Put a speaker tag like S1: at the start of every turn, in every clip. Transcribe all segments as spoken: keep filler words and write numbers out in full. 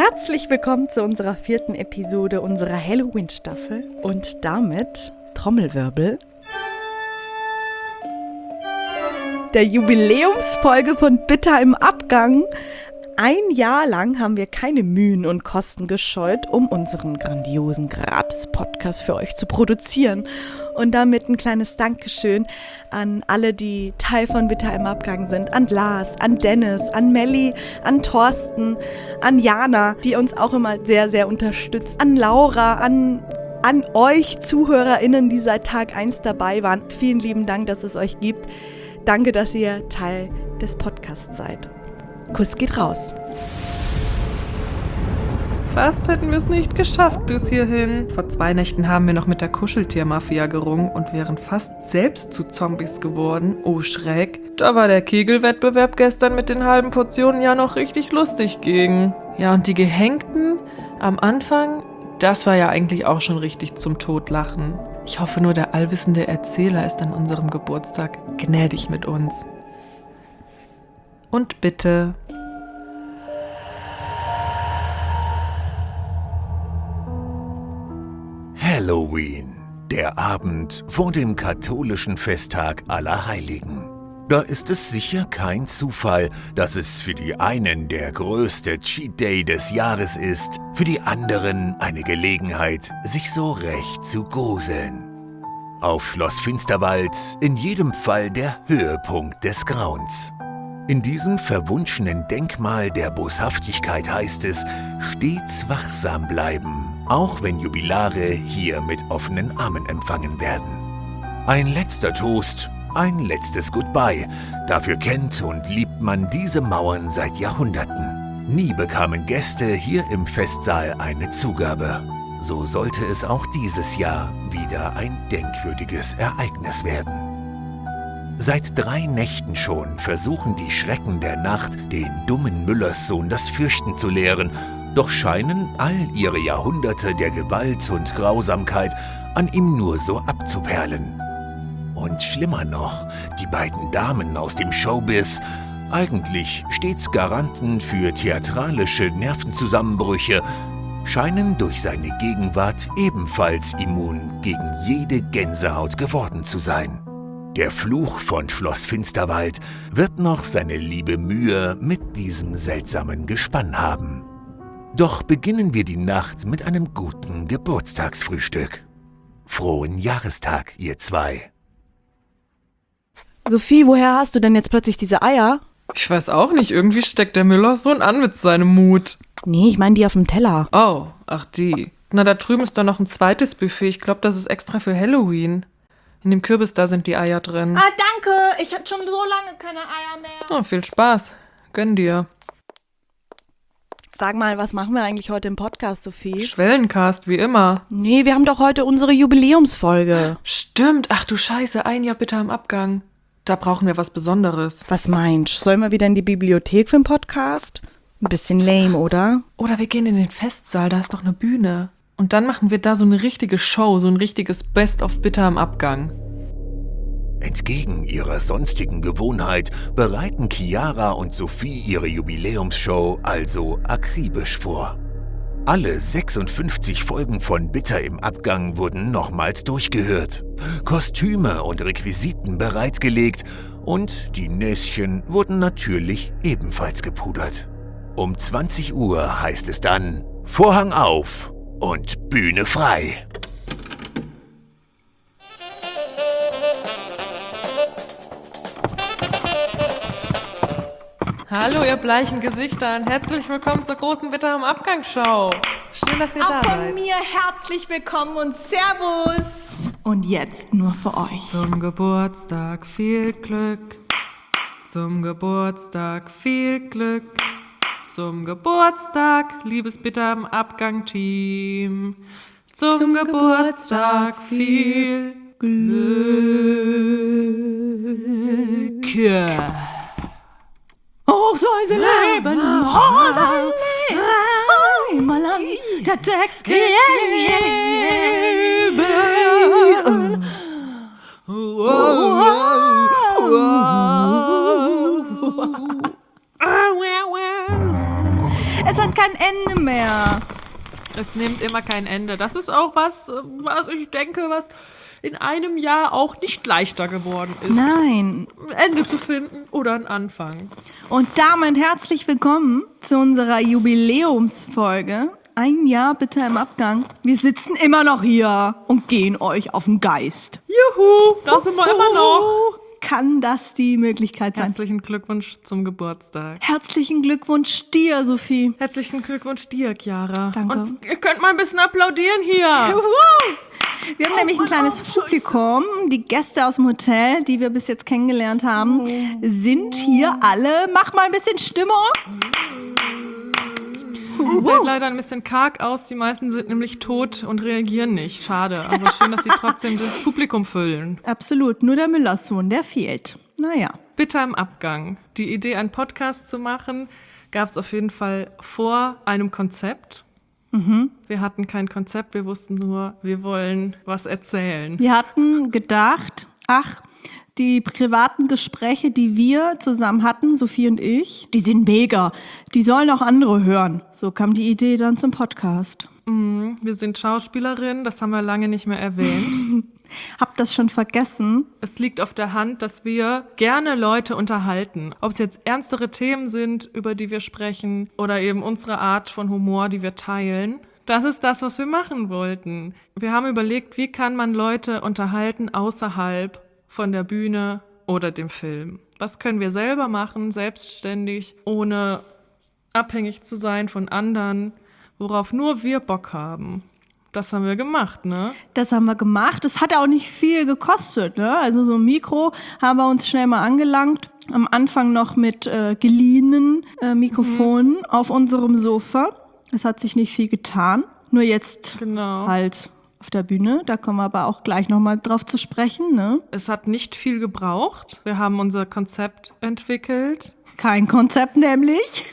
S1: Herzlich willkommen zu unserer vierten Episode unserer Halloween-Staffel und damit, Trommelwirbel, der Jubiläumsfolge von Bitter im Abgang. Ein Jahr lang haben wir keine Mühen und Kosten gescheut, um unseren grandiosen Gratis-Podcast für euch zu produzieren. Und damit ein kleines Dankeschön an alle, die Teil von Bitter im Abgang sind. An Lars, an Dennis, an Melli, an Thorsten, an Jana, die uns auch immer sehr, sehr unterstützt. An Laura, an, an euch ZuhörerInnen, die seit Tag eins dabei waren. Vielen lieben Dank, dass es euch gibt. Danke, dass ihr Teil des Podcasts seid. Kuss geht raus.
S2: Fast hätten wir es nicht geschafft bis hierhin. Vor zwei Nächten haben wir noch mit der Kuscheltiermafia gerungen und wären fast selbst zu Zombies geworden. Oh Schreck. Da war der Kegelwettbewerb gestern mit den halben Portionen ja noch richtig lustig gegen. Ja, und die Gehängten am Anfang, das war ja eigentlich auch schon richtig zum Totlachen. Ich hoffe nur, der allwissende Erzähler ist an unserem Geburtstag gnädig mit uns. Und bitte...
S3: Halloween, der Abend vor dem katholischen Festtag aller Heiligen. Da ist es sicher kein Zufall, dass es für die einen der größte Cheat Day des Jahres ist, für die anderen eine Gelegenheit, sich so recht zu gruseln. Auf Schloss Finsterwald in jedem Fall der Höhepunkt des Grauens. In diesem verwunschenen Denkmal der Boshaftigkeit heißt es, stets wachsam bleiben, auch wenn Jubilare hier mit offenen Armen empfangen werden. Ein letzter Toast, ein letztes Goodbye. Dafür kennt und liebt man diese Mauern seit Jahrhunderten. Nie bekamen Gäste hier im Festsaal eine Zugabe. So sollte es auch dieses Jahr wieder ein denkwürdiges Ereignis werden. Seit drei Nächten schon versuchen die Schrecken der Nacht, den dummen Müllerssohn das Fürchten zu lehren, doch scheinen all ihre Jahrhunderte der Gewalt und Grausamkeit an ihm nur so abzuperlen. Und schlimmer noch, die beiden Damen aus dem Showbiz, eigentlich stets Garanten für theatralische Nervenzusammenbrüche, scheinen durch seine Gegenwart ebenfalls immun gegen jede Gänsehaut geworden zu sein. Der Fluch von Schloss Finsterwald wird noch seine liebe Mühe mit diesem seltsamen Gespann haben. Doch beginnen wir die Nacht mit einem guten Geburtstagsfrühstück. Frohen Jahrestag, ihr zwei.
S1: Sophie, woher hast du denn jetzt plötzlich diese Eier?
S2: Ich weiß auch nicht, irgendwie steckt der Müllerssohn an mit seinem Mut.
S1: Nee, ich meine die auf dem Teller.
S2: Oh, ach die. Na, da drüben ist doch noch ein zweites Buffet. Ich glaube, das ist extra für Halloween. In dem Kürbis, da sind die Eier drin.
S4: Ah, danke. Ich hatte schon so lange keine Eier mehr.
S2: Oh, viel Spaß. Gönn dir.
S1: Sag mal, was machen wir eigentlich heute im Podcast, Sophie?
S2: Schwellencast, wie immer.
S1: Nee, wir haben doch heute unsere Jubiläumsfolge.
S2: Stimmt. Ach du Scheiße, ein Jahr Bitter im Abgang. Da brauchen wir was Besonderes.
S1: Was meinst du? Sollen wir wieder in die Bibliothek für den Podcast? Ein bisschen lame, oder?
S2: Oder wir gehen in den Festsaal, da ist doch eine Bühne. Und dann machen wir da so eine richtige Show, so ein richtiges Best of Bitter im Abgang.
S3: Entgegen ihrer sonstigen Gewohnheit bereiten Chiara und Sophie ihre Jubiläumsshow also akribisch vor. Alle sechsundfünfzig Folgen von Bitter im Abgang wurden nochmals durchgehört, Kostüme und Requisiten bereitgelegt und die Näschen wurden natürlich ebenfalls gepudert. Um zwanzig Uhr heißt es dann Vorhang auf und Bühne frei.
S2: Hallo, ihr bleichen Gesichter und herzlich willkommen zur großen Bitter im Abgang-Show. Schön, dass ihr
S4: Auch
S2: da
S4: von
S2: seid.
S4: mir herzlich willkommen und Servus.
S1: Und jetzt nur für euch.
S2: Zum Geburtstag viel Glück. Zum Geburtstag viel Glück. Zum Geburtstag, liebes Bitter im Abgang-Team. Zum, Zum Geburtstag viel Glück.
S4: Hoch soll sie leben, hoch soll sie leben, einmal an der Decke leben. Es hat kein
S1: Ende mehr.
S2: Es nimmt immer kein Ende. Das ist auch was, was ich denke, was in einem Jahr auch nicht leichter geworden ist.
S1: Nein.
S2: Ein Ende zu finden oder ein Anfang.
S1: Und damit herzlich willkommen zu unserer Jubiläumsfolge. Ein Jahr bitte im Abgang. Wir sitzen immer noch hier und gehen euch auf den Geist.
S2: Juhu, da sind wir immer noch.
S1: Kann das die Möglichkeit sein?
S2: Herzlichen Glückwunsch zum Geburtstag.
S1: Herzlichen Glückwunsch dir, Sophie.
S2: Herzlichen Glückwunsch dir, Chiara.
S1: Danke.
S2: Und ihr könnt mal ein bisschen applaudieren hier.
S1: Juhu! Wir haben nämlich ein kleines Publikum. Die Gäste aus dem Hotel, die wir bis jetzt kennengelernt haben, sind hier alle. Mach mal ein bisschen Stimmung.
S2: Sieht leider ein bisschen karg aus. Die meisten sind nämlich tot und reagieren nicht. Schade. Aber schön, dass sie trotzdem das Publikum füllen.
S1: Absolut. Nur der Müllersohn, der fehlt. Naja.
S2: Bitter im Abgang. Die Idee, einen Podcast zu machen, gab es auf jeden Fall vor einem Konzept. Mhm. Wir hatten kein Konzept. Wir wussten nur, wir wollen was erzählen.
S1: Wir hatten gedacht, ach, die privaten Gespräche, die wir zusammen hatten, Sophie und ich, die sind mega. Die sollen auch andere hören. So kam die Idee dann zum Podcast.
S2: Mhm, wir sind Schauspielerinnen, das haben wir lange nicht mehr erwähnt.
S1: Hab das schon vergessen.
S2: Es liegt auf der Hand, dass wir gerne Leute unterhalten. Ob es jetzt ernstere Themen sind, über die wir sprechen, oder eben unsere Art von Humor, die wir teilen. Das ist das, was wir machen wollten. Wir haben überlegt, wie kann man Leute unterhalten außerhalb von der Bühne oder dem Film. Was können wir selber machen, selbstständig, ohne abhängig zu sein von anderen, worauf nur wir Bock haben. Das haben wir gemacht, ne?
S1: Das haben wir gemacht. Das hat auch nicht viel gekostet, ne? Also so ein Mikro haben wir uns schnell mal angelangt. Am Anfang noch mit äh, geliehenen äh, Mikrofonen mhm. auf unserem Sofa. Es hat sich nicht viel getan. Nur jetzt
S2: genau.
S1: halt auf der Bühne. Da kommen wir aber auch gleich nochmal drauf zu sprechen, ne?
S2: Es hat nicht viel gebraucht. Wir haben unser Konzept entwickelt.
S1: Kein Konzept nämlich.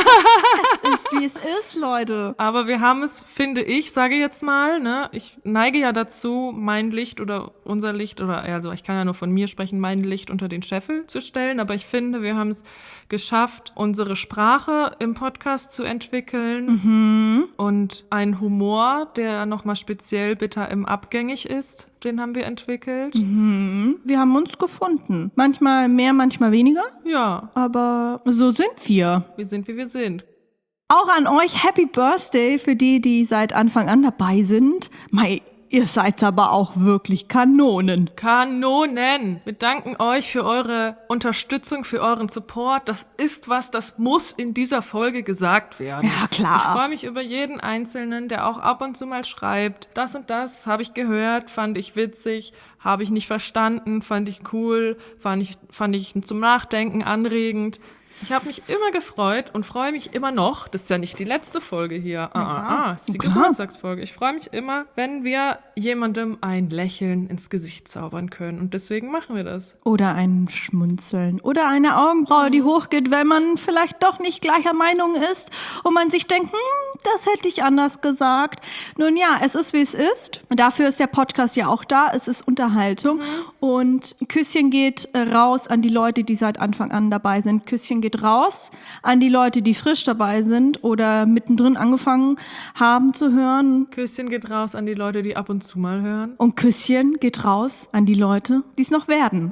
S1: Es ist, wie es ist, Leute.
S2: Aber wir haben es, finde ich, sage jetzt mal, ne, ich neige ja dazu, mein Licht oder unser Licht oder, also ich kann ja nur von mir sprechen, mein Licht unter den Scheffel zu stellen. Aber ich finde, wir haben es geschafft, unsere Sprache im Podcast zu entwickeln mhm. und einen Humor, der nochmal speziell bitter im Abgängig ist, den haben wir entwickelt.
S1: Mhm. Wir haben uns gefunden. Manchmal mehr, manchmal weniger.
S2: Ja.
S1: Aber so sind wir.
S2: Wir sind, wie wir sind.
S1: Auch an euch Happy Birthday für die, die seit Anfang an dabei sind. Mei, ihr seid aber auch wirklich Kanonen.
S2: Kanonen! Wir danken euch für eure Unterstützung, für euren Support. Das ist was, das muss in dieser Folge gesagt werden.
S1: Ja, klar.
S2: Ich freue mich über jeden Einzelnen, der auch ab und zu mal schreibt, das und das habe ich gehört, fand ich witzig, habe ich nicht verstanden, fand ich cool, fand ich, fand ich zum Nachdenken anregend. Ich habe mich immer gefreut und freue mich immer noch, das ist ja nicht die letzte Folge hier, ah, ah, ah, das ist die
S1: klar.
S2: Geburtstagsfolge. Ich freue mich immer, wenn wir jemandem ein Lächeln ins Gesicht zaubern können und deswegen machen wir das.
S1: Oder ein Schmunzeln oder eine Augenbraue, die hochgeht, wenn man vielleicht doch nicht gleicher Meinung ist und man sich denkt, hm, das hätte ich anders gesagt. Nun ja, es ist, wie es ist. Dafür ist der Podcast ja auch da. Es ist Unterhaltung. Mhm. Und Küsschen geht raus an die Leute, die seit Anfang an dabei sind. Küsschen geht raus an die Leute, die frisch dabei sind oder mittendrin angefangen haben zu hören.
S2: Küsschen geht raus an die Leute, die ab und zu mal hören.
S1: Und Küsschen geht raus an die Leute, die es noch werden.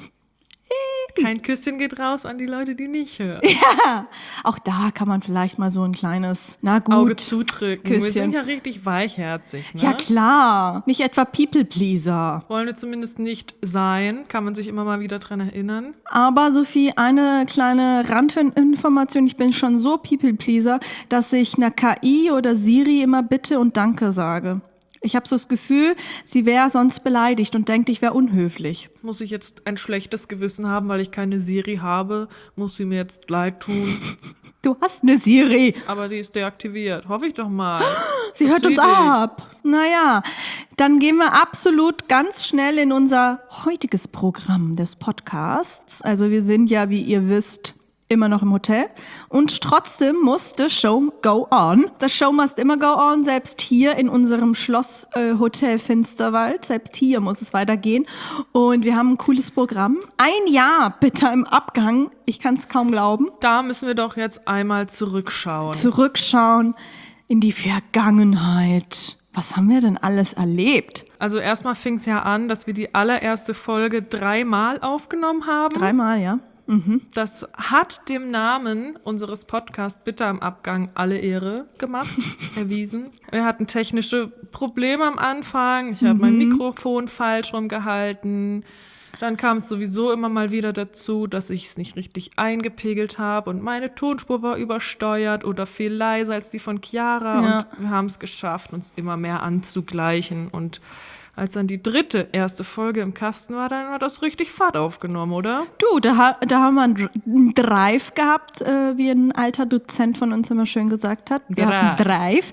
S2: Kein Küsschen geht raus an die Leute, die nicht hören.
S1: Ja, auch da kann man vielleicht mal so ein kleines, na gut,
S2: Auge zudrücken.
S1: Küsschen.
S2: Wir sind ja richtig weichherzig, ne?
S1: Ja klar, nicht etwa People-Pleaser.
S2: Wollen wir zumindest nicht sein, kann man sich immer mal wieder dran erinnern.
S1: Aber Sophie, eine kleine Randinformation, ich bin schon so People-Pleaser, dass ich einer K I oder Siri immer Bitte und Danke sage. Ich habe so das Gefühl, sie wäre sonst beleidigt und denkt, ich wäre unhöflich.
S2: Muss ich jetzt ein schlechtes Gewissen haben, weil ich keine Siri habe? Muss sie mir jetzt leid tun?
S1: Du hast eine Siri.
S2: Aber die ist deaktiviert. Hoffe ich doch mal.
S1: Sie hört uns ab. Naja, dann gehen wir absolut ganz schnell in unser heutiges Programm des Podcasts. Also wir sind ja, wie ihr wisst, immer noch im Hotel. Und trotzdem muss the show go on. The show must immer go on, selbst hier in unserem Schloss äh, Hotel Finsterwald. Selbst hier muss es weitergehen. Und wir haben ein cooles Programm. Ein Jahr bitte im Abgang. Ich kann es kaum glauben.
S2: Da müssen wir doch jetzt einmal zurückschauen.
S1: Zurückschauen in die Vergangenheit. Was haben wir denn alles erlebt?
S2: Also erstmal fing es ja an, dass wir die allererste Folge dreimal aufgenommen haben.
S1: Dreimal, ja. Mhm.
S2: Das hat dem Namen unseres Podcasts Bitte am Abgang alle Ehre gemacht, erwiesen. Wir hatten technische Probleme am Anfang. Ich habe
S1: Mhm.
S2: mein Mikrofon falsch rumgehalten. Dann kam es sowieso immer mal wieder dazu, dass ich es nicht richtig eingepegelt habe und meine Tonspur war übersteuert oder viel leiser als die von Chiara.
S1: Ja.
S2: Und wir haben es geschafft, uns immer mehr anzugleichen. Und als dann die dritte erste Folge im Kasten war, dann hat das richtig Fahrt aufgenommen, oder?
S1: Du, da, ha- da haben wir einen Dr- einen Drive gehabt, äh, wie ein alter Dozent von uns immer schön gesagt hat. Wir hatten einen Drive.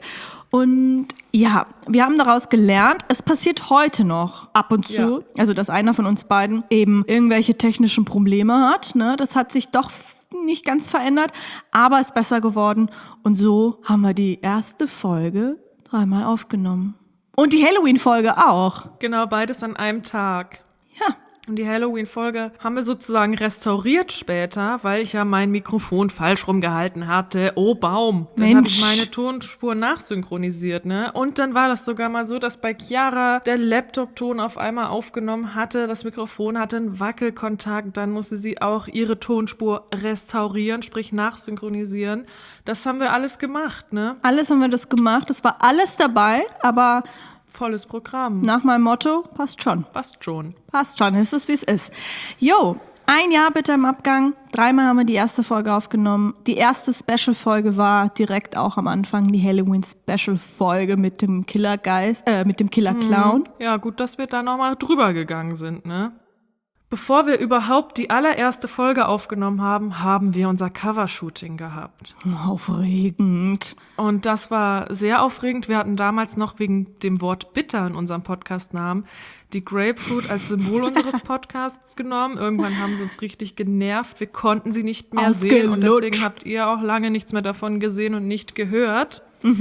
S1: Und ja, wir haben daraus gelernt, es passiert heute noch ab und zu,
S2: Ja.
S1: also dass einer von uns beiden eben irgendwelche technischen Probleme hat. Ne? Das hat sich doch nicht ganz verändert, aber ist besser geworden. Und so haben wir die erste Folge dreimal aufgenommen. Und die Halloween-Folge auch.
S2: Genau, beides an einem Tag.
S1: Ja.
S2: Und die Halloween-Folge haben wir sozusagen restauriert später, weil ich ja mein Mikrofon falsch rumgehalten hatte. Oh, Baum. Dann habe ich
S1: Mensch.
S2: meine Tonspur nachsynchronisiert, ne? Und dann war das sogar mal so, dass bei Chiara der Laptop-Ton auf einmal aufgenommen hatte. Das Mikrofon hatte einen Wackelkontakt. Dann musste sie auch ihre Tonspur restaurieren, sprich nachsynchronisieren. Das haben wir alles gemacht, ne?
S1: Alles haben wir das gemacht. Es war alles dabei, aber
S2: Volles Programm.
S1: nach meinem Motto, passt schon.
S2: Passt schon.
S1: Passt schon, ist es, wie es ist. Jo, ein Jahr bitte im Abgang. Dreimal haben wir die erste Folge aufgenommen. Die erste Special-Folge war direkt auch am Anfang die Halloween-Special-Folge mit dem Killergeist, äh, mit dem Killer-Clown.
S2: Ja, gut, dass wir da nochmal drüber gegangen sind, ne? Bevor wir überhaupt die allererste Folge aufgenommen haben, haben wir unser Covershooting gehabt.
S1: Aufregend.
S2: Und das war sehr aufregend. Wir hatten damals noch wegen dem Wort bitter in unserem Podcastnamen die Grapefruit als Symbol unseres Podcasts genommen. Irgendwann haben sie uns richtig genervt. Wir konnten sie nicht mehr sehen. Und
S1: Ausgelutscht.
S2: deswegen habt ihr auch lange nichts mehr davon gesehen und nicht gehört.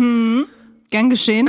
S1: Gern geschehen.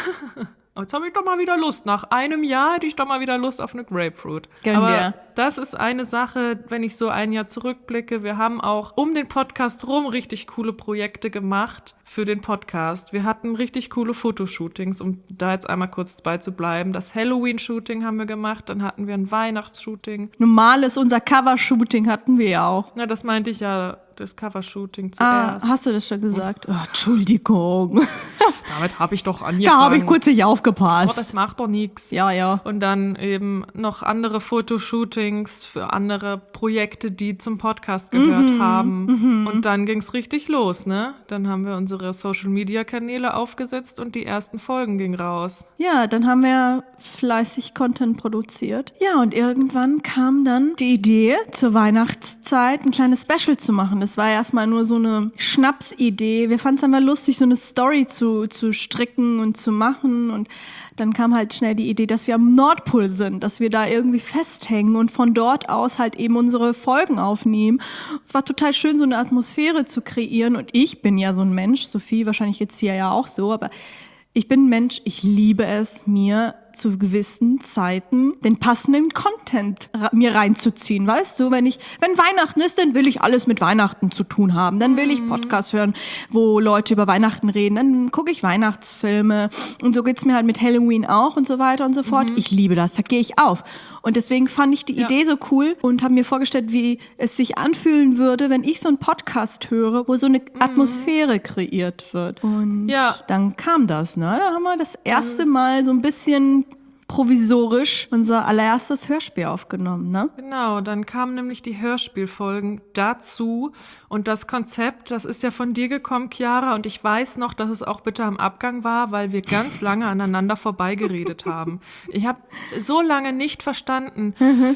S2: Jetzt habe ich doch mal wieder Lust. Nach einem Jahr hätte ich doch mal wieder Lust auf eine Grapefruit.
S1: Gönn
S2: Aber
S1: dir.
S2: das ist eine Sache, wenn ich so ein Jahr zurückblicke. Wir haben auch um den Podcast rum richtig coole Projekte gemacht für den Podcast. Wir hatten richtig coole Fotoshootings, um da jetzt einmal kurz bei zu bleiben. Das Halloween-Shooting haben wir gemacht, dann hatten wir ein Weihnachtsshooting.
S1: Normales, unser Cover-Shooting hatten wir ja auch.
S2: Na, das meinte ich ja, das Cover-Shooting
S1: Ah,
S2: zuerst.
S1: hast du das schon gesagt? Oh, Entschuldigung.
S2: Damit habe ich doch angefangen.
S1: Da habe ich kurz nicht
S2: Oh,
S1: aufgepasst.
S2: das macht doch nichts.
S1: Ja, ja.
S2: Und dann eben noch andere Fotoshootings für andere Projekte, die zum Podcast gehört
S1: Mhm,
S2: haben. Und dann ging's richtig los, ne? Dann haben wir unsere Social-Media-Kanäle aufgesetzt und die ersten Folgen gingen raus.
S1: Ja, dann haben wir fleißig Content produziert. Ja, und irgendwann kam dann die Idee, zur Weihnachtszeit ein kleines Special zu machen. Das war erstmal nur so eine Schnapsidee. Wir fanden es einfach lustig, so eine Story zu, zu stricken und zu machen. Und dann kam halt schnell die Idee, dass wir am Nordpol sind, dass wir da irgendwie festhängen und von dort aus halt eben unsere Folgen aufnehmen. Es war total schön, so eine Atmosphäre zu kreieren. Und ich bin ja so ein Mensch, Sophie wahrscheinlich jetzt hier ja auch so, aber ich bin ein Mensch, ich liebe es, mir zu gewissen Zeiten den passenden Content ra- mir reinzuziehen, weißt du? Wenn ich, wenn Weihnachten ist, dann will ich alles mit Weihnachten zu tun haben. Dann will ich Podcasts hören, wo Leute über Weihnachten reden. Dann gucke ich Weihnachtsfilme. Und so geht's mir halt mit Halloween auch und so weiter und so fort. Ich liebe das, da gehe ich auf. Und deswegen fand ich die
S2: Ja.
S1: Idee so cool und habe mir vorgestellt, wie es sich anfühlen würde, wenn ich so einen Podcast höre, wo so eine Atmosphäre kreiert wird. Und
S2: Ja.
S1: dann kam das, ne? Da haben wir das erste Mal so ein bisschen provisorisch unser allererstes Hörspiel aufgenommen, ne?
S2: Genau, dann kamen nämlich die Hörspielfolgen dazu und das Konzept, das ist ja von dir gekommen, Chiara, und ich weiß noch, dass es auch bitte am Abgang war, weil wir ganz lange aneinander vorbeigeredet haben. Ich habe so lange nicht verstanden,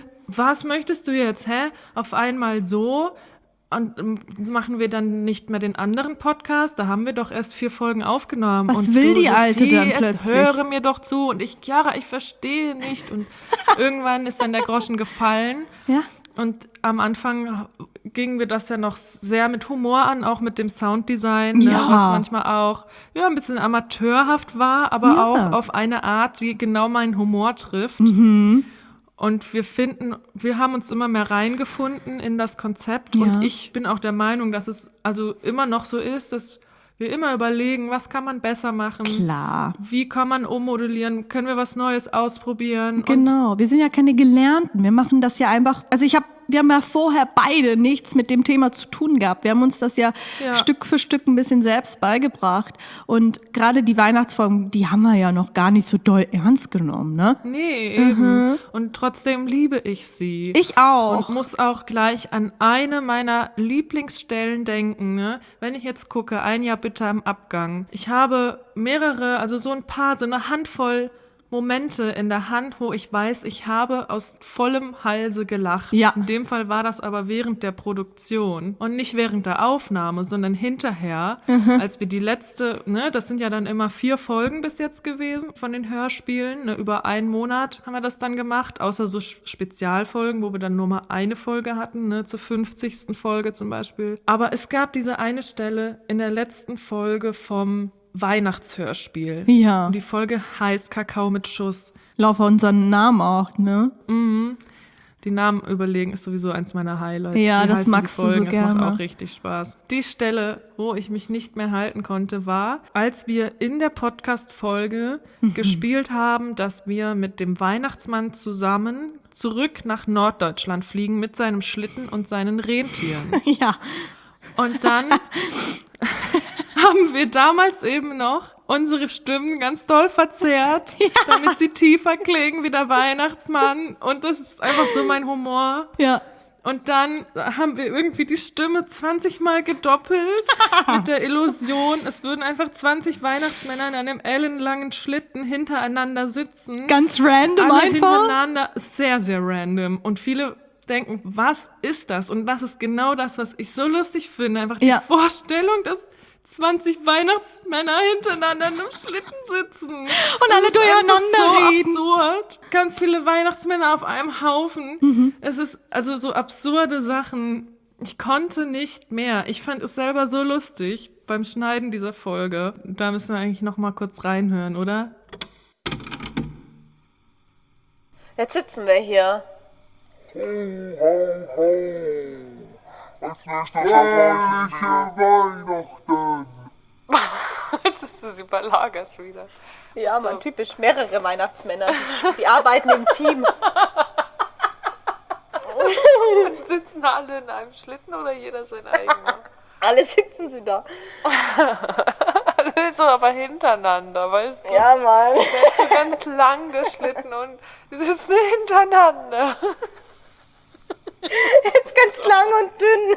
S2: was möchtest du jetzt, hä? Auf einmal so und ähm, machen wir dann nicht mehr den anderen Podcast? Da haben wir doch erst vier Folgen aufgenommen.
S1: Was
S2: und
S1: will
S2: du,
S1: die Alte
S2: Sophie,
S1: dann plötzlich?
S2: Höre mir doch zu. Und ich, Chiara, ich verstehe nicht. Und irgendwann ist dann der Groschen gefallen.
S1: Ja.
S2: Und am Anfang gingen wir das ja noch sehr mit Humor an, auch mit dem Sounddesign, ne,
S1: Ja.
S2: was manchmal auch ja, ein bisschen amateurhaft war, aber
S1: Ja.
S2: auch auf eine Art, die genau meinen Humor trifft.
S1: Mhm.
S2: Und wir finden, wir haben uns immer mehr reingefunden in das Konzept.
S1: Ja.
S2: Und ich bin auch der Meinung, dass es also immer noch so ist, dass wir immer überlegen, was kann man besser machen?
S1: Klar.
S2: Wie kann man ummodellieren? Können wir was Neues ausprobieren? Und
S1: Genau, wir sind ja keine Gelernten. Wir machen das ja einfach. Also ich habe, wir haben ja vorher beide nichts mit dem Thema zu tun gehabt. Wir haben uns das ja,
S2: Ja.
S1: Stück für Stück ein bisschen selbst beigebracht. Und gerade die Weihnachtsfolgen, die haben wir ja noch gar nicht so doll ernst genommen, ne?
S2: nee, eben. Und trotzdem liebe ich sie.
S1: Ich auch.
S2: Und muss auch gleich an eine meiner Lieblingsstellen denken. Ne? Wenn ich jetzt gucke, ein Jahr bitte im Abgang. Ich habe mehrere, also so ein paar, so eine Handvoll Momente in der Hand, wo ich weiß, ich habe aus vollem Halse gelacht.
S1: Ja.
S2: In dem Fall war das aber während der Produktion und nicht während der Aufnahme, sondern hinterher, als wir die letzte, ne, das sind ja dann immer vier Folgen bis jetzt gewesen von den Hörspielen, ne, über einen Monat haben wir das dann gemacht, außer so Spezialfolgen, wo wir dann nur mal eine Folge hatten, ne, zur fünfzigsten Folge zum Beispiel. Aber es gab diese eine Stelle in der letzten Folge vom Weihnachtshörspiel.
S1: Ja.
S2: Und die Folge heißt Kakao mit Schuss.
S1: Laufe unseren Namen auch, ne?
S2: Die Namen überlegen ist sowieso eins meiner Highlights.
S1: Ja,
S2: Wie
S1: das
S2: heißen
S1: magst
S2: die
S1: du so
S2: Folgen? Das
S1: gerne.
S2: macht auch richtig Spaß. Die Stelle, wo ich mich nicht mehr halten konnte, war, als wir in der Podcast-Folge
S1: Mhm.
S2: gespielt haben, dass wir mit dem Weihnachtsmann zusammen zurück nach Norddeutschland fliegen mit seinem Schlitten und seinen Rentieren.
S1: Ja.
S2: Und dann haben wir damals eben noch unsere Stimmen ganz doll verzerrt, damit sie tiefer klingen wie der Weihnachtsmann. Und das ist einfach so mein Humor.
S1: Ja.
S2: Und dann haben wir irgendwie die Stimme zwanzig Mal gedoppelt mit der Illusion, es würden einfach zwanzig Weihnachtsmänner in einem ellenlangen Schlitten hintereinander sitzen.
S1: Ganz random
S2: Alle
S1: einfach.
S2: hintereinander, sehr, sehr random. Und viele denken, was ist das? Und das ist genau das, was ich so lustig finde. Einfach die
S1: Ja.
S2: Vorstellung, dass zwanzig Weihnachtsmänner hintereinander in einem Schlitten sitzen. Und
S1: alle durcheinander
S2: so
S1: reden.
S2: absurd. Ganz viele Weihnachtsmänner auf einem Haufen.
S1: Mhm.
S2: Es ist also so absurde Sachen. Ich konnte nicht mehr. Ich fand es selber so lustig beim Schneiden dieser Folge. Da müssen wir eigentlich noch mal kurz reinhören, oder?
S5: Jetzt sitzen wir hier.
S6: Hey, hey, hey. Es ist fröhliche Weihnachten.
S5: Jetzt ist das überlagert wieder. Ja, man, typisch mehrere Weihnachtsmänner. Die, die arbeiten im Team.
S7: Sitzen alle in einem Schlitten oder jeder sein eigener?
S5: Alle sitzen sie da.
S7: So aber hintereinander, weißt du?
S5: Ja, Mann.
S7: So ganz lang geschlitten und die sitzen hintereinander.
S5: Ist ganz lang und dünn.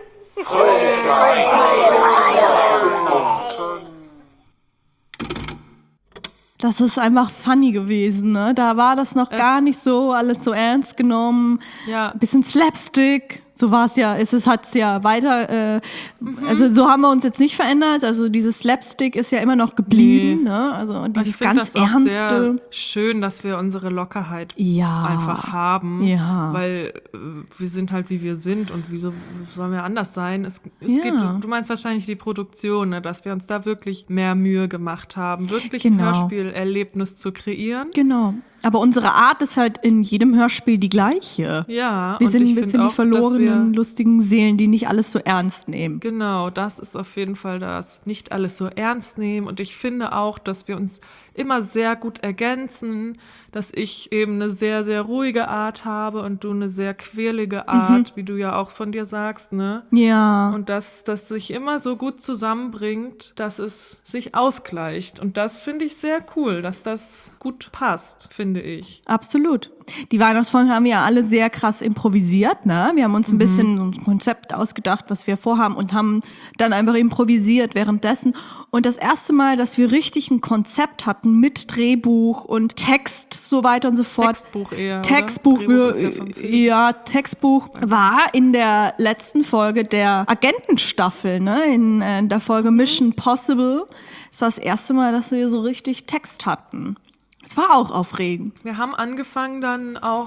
S1: Das ist einfach funny gewesen, ne? Da war das noch
S2: Es-
S1: gar nicht so, alles so ernst genommen.
S2: Ja.
S1: Ein bisschen Slapstick. So war es ja, es hat es ja weiter, äh, also so haben wir uns jetzt nicht verändert. Also dieses Slapstick ist ja immer noch geblieben,
S2: Nee.
S1: ne? Also
S2: Also
S1: dieses
S2: ich finde
S1: ganz
S2: das auch
S1: Ernste.
S2: sehr schön, dass wir unsere Lockerheit
S1: Ja.
S2: einfach haben,
S1: Ja.
S2: weil äh, wir sind halt, wie wir sind und wieso sollen wir anders sein? Es, es
S1: Ja.
S2: geht, du, du meinst wahrscheinlich die Produktion, ne, dass wir uns da wirklich mehr Mühe gemacht haben, wirklich
S1: Genau.
S2: ein Hörspielerlebnis zu kreieren.
S1: Genau. Aber unsere Art ist halt in jedem Hörspiel die gleiche.
S2: Ja,
S1: Wir
S2: und
S1: sind
S2: ich
S1: ein
S2: find
S1: bisschen die
S2: auch, dass
S1: verlorenen,
S2: wir,
S1: lustigen Seelen, die nicht alles so ernst nehmen.
S2: Genau, das ist auf jeden Fall das. Nicht alles so ernst nehmen. Und ich finde auch, dass wir uns immer sehr gut ergänzen, dass ich eben eine sehr, sehr ruhige Art habe und du eine sehr quirlige Art, wie du ja auch von dir sagst, ne?
S1: Ja.
S2: Und dass das sich immer so gut zusammenbringt, dass es sich ausgleicht. Und das finde ich sehr cool, dass das gut passt, finde ich.
S1: Absolut. Die Weihnachtsfolgen haben wir ja alle sehr krass improvisiert, ne? Wir haben uns ein bisschen so ein Konzept ausgedacht, was wir vorhaben und haben dann einfach improvisiert währenddessen. Und das erste Mal, dass wir richtig ein Konzept hatten mit Drehbuch und Text, so weiter und so fort.
S2: Textbuch eher,
S1: Textbuch,
S2: oder? Drehbuch ist
S1: wir,
S2: ja vom Film.
S1: ja, Textbuch war in der letzten Folge der Agentenstaffel, ne? In, äh, in der Folge Mission Possible. Das war das erste Mal, dass wir so richtig Text hatten. Es war auch aufregend.
S2: Wir haben angefangen dann auch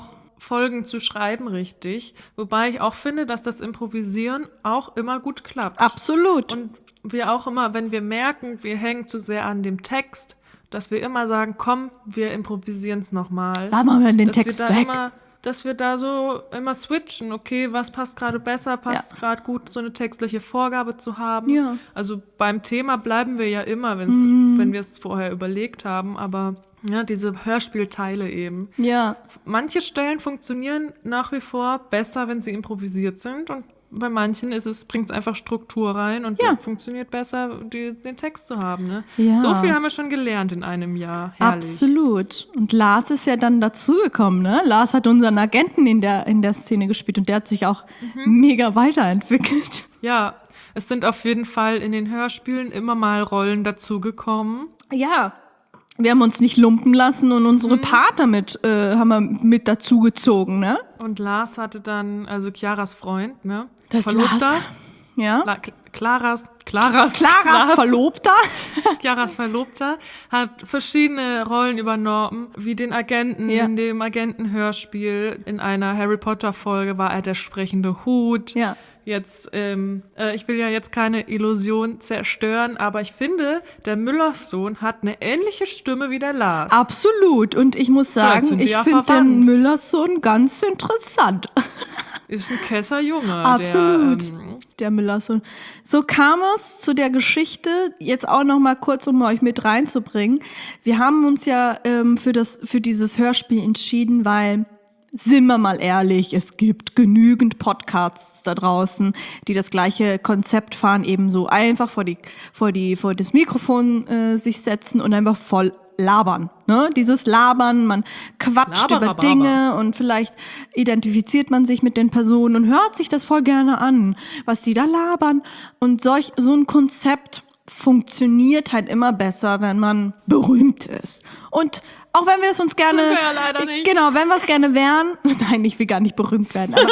S2: Folgen zu schreiben richtig. Wobei ich auch finde, dass das Improvisieren auch immer gut klappt.
S1: Absolut.
S2: Und wir auch immer, wenn wir merken, wir hängen zu sehr an dem Text, dass wir immer sagen, komm, wir improvisieren es nochmal.
S1: Da machen wir den
S2: dass
S1: Text
S2: wir da
S1: weg.
S2: Immer, dass wir da so immer switchen, okay, was passt gerade besser, passt
S1: Ja.
S2: gerade gut, so eine textliche Vorgabe zu haben.
S1: Ja.
S2: Also beim Thema bleiben wir ja immer, wenn's, mhm. wenn wir es vorher überlegt haben, aber ja, diese Hörspielteile eben.
S1: Ja.
S2: Manche Stellen funktionieren nach wie vor besser, wenn sie improvisiert sind, und bei manchen ist es, bringt es einfach Struktur rein und
S1: Ja.
S2: funktioniert besser, die, den Text zu haben. Ne?
S1: Ja.
S2: So viel haben wir schon gelernt in einem Jahr. Herrlich.
S1: Absolut. Und Lars ist ja dann dazugekommen, ne? Lars hat unseren Agenten in der, in der Szene gespielt und der hat sich auch
S2: Mhm.
S1: mega weiterentwickelt.
S2: Ja, es sind auf jeden Fall in den Hörspielen immer mal Rollen dazugekommen.
S1: Ja. Wir haben uns nicht lumpen lassen und unsere
S2: Mhm.
S1: Partner mit, äh, haben wir mit dazugezogen, ne?
S2: Und Lars hatte dann, also Chiaras Freund, ne?
S1: Das
S2: Verlobter.
S1: Lars. Ja.
S2: La- Claras, Claras,
S1: Claras
S2: Lars.
S1: Verlobter.
S2: Chiaras Verlobter hat verschiedene Rollen übernommen, wie den Agenten
S1: Ja.
S2: in dem Agentenhörspiel. In einer Harry Potter Folge war er der sprechende Hut.
S1: Ja.
S2: Jetzt, ähm, äh, ich will ja jetzt keine Illusion zerstören, aber ich finde, der Müllers Sohn hat eine ähnliche Stimme wie der Lars.
S1: Absolut. Und ich muss
S2: Vielleicht
S1: sagen,
S2: sind die
S1: ich
S2: ja
S1: finde den
S2: verwandt.
S1: Müllers Sohn ganz interessant.
S2: Ist ein Kesserjunge.
S1: Absolut.
S2: Der, ähm,
S1: Der Müller-Sohn. So kam es zu der Geschichte, jetzt auch noch mal kurz, um euch mit reinzubringen. Wir haben uns ja ähm, für das, für dieses Hörspiel entschieden, weil, sind wir mal ehrlich, es gibt genügend Podcasts da draußen, die das gleiche Konzept fahren, eben so einfach vor die, vor die, vor das Mikrofon äh, sich setzen und einfach voll labern, ne? Dieses Labern, man quatscht über
S2: Laberababer.
S1: Dinge und vielleicht identifiziert man sich mit den Personen und hört sich das voll gerne an, was die da labern. Und solch, so ein Konzept funktioniert halt immer besser, wenn man berühmt ist. Und auch wenn wir es uns gerne...
S2: Sind wir ja leider nicht.
S1: Genau, wenn wir es gerne wären... Nein, ich will gar nicht berühmt werden, aber...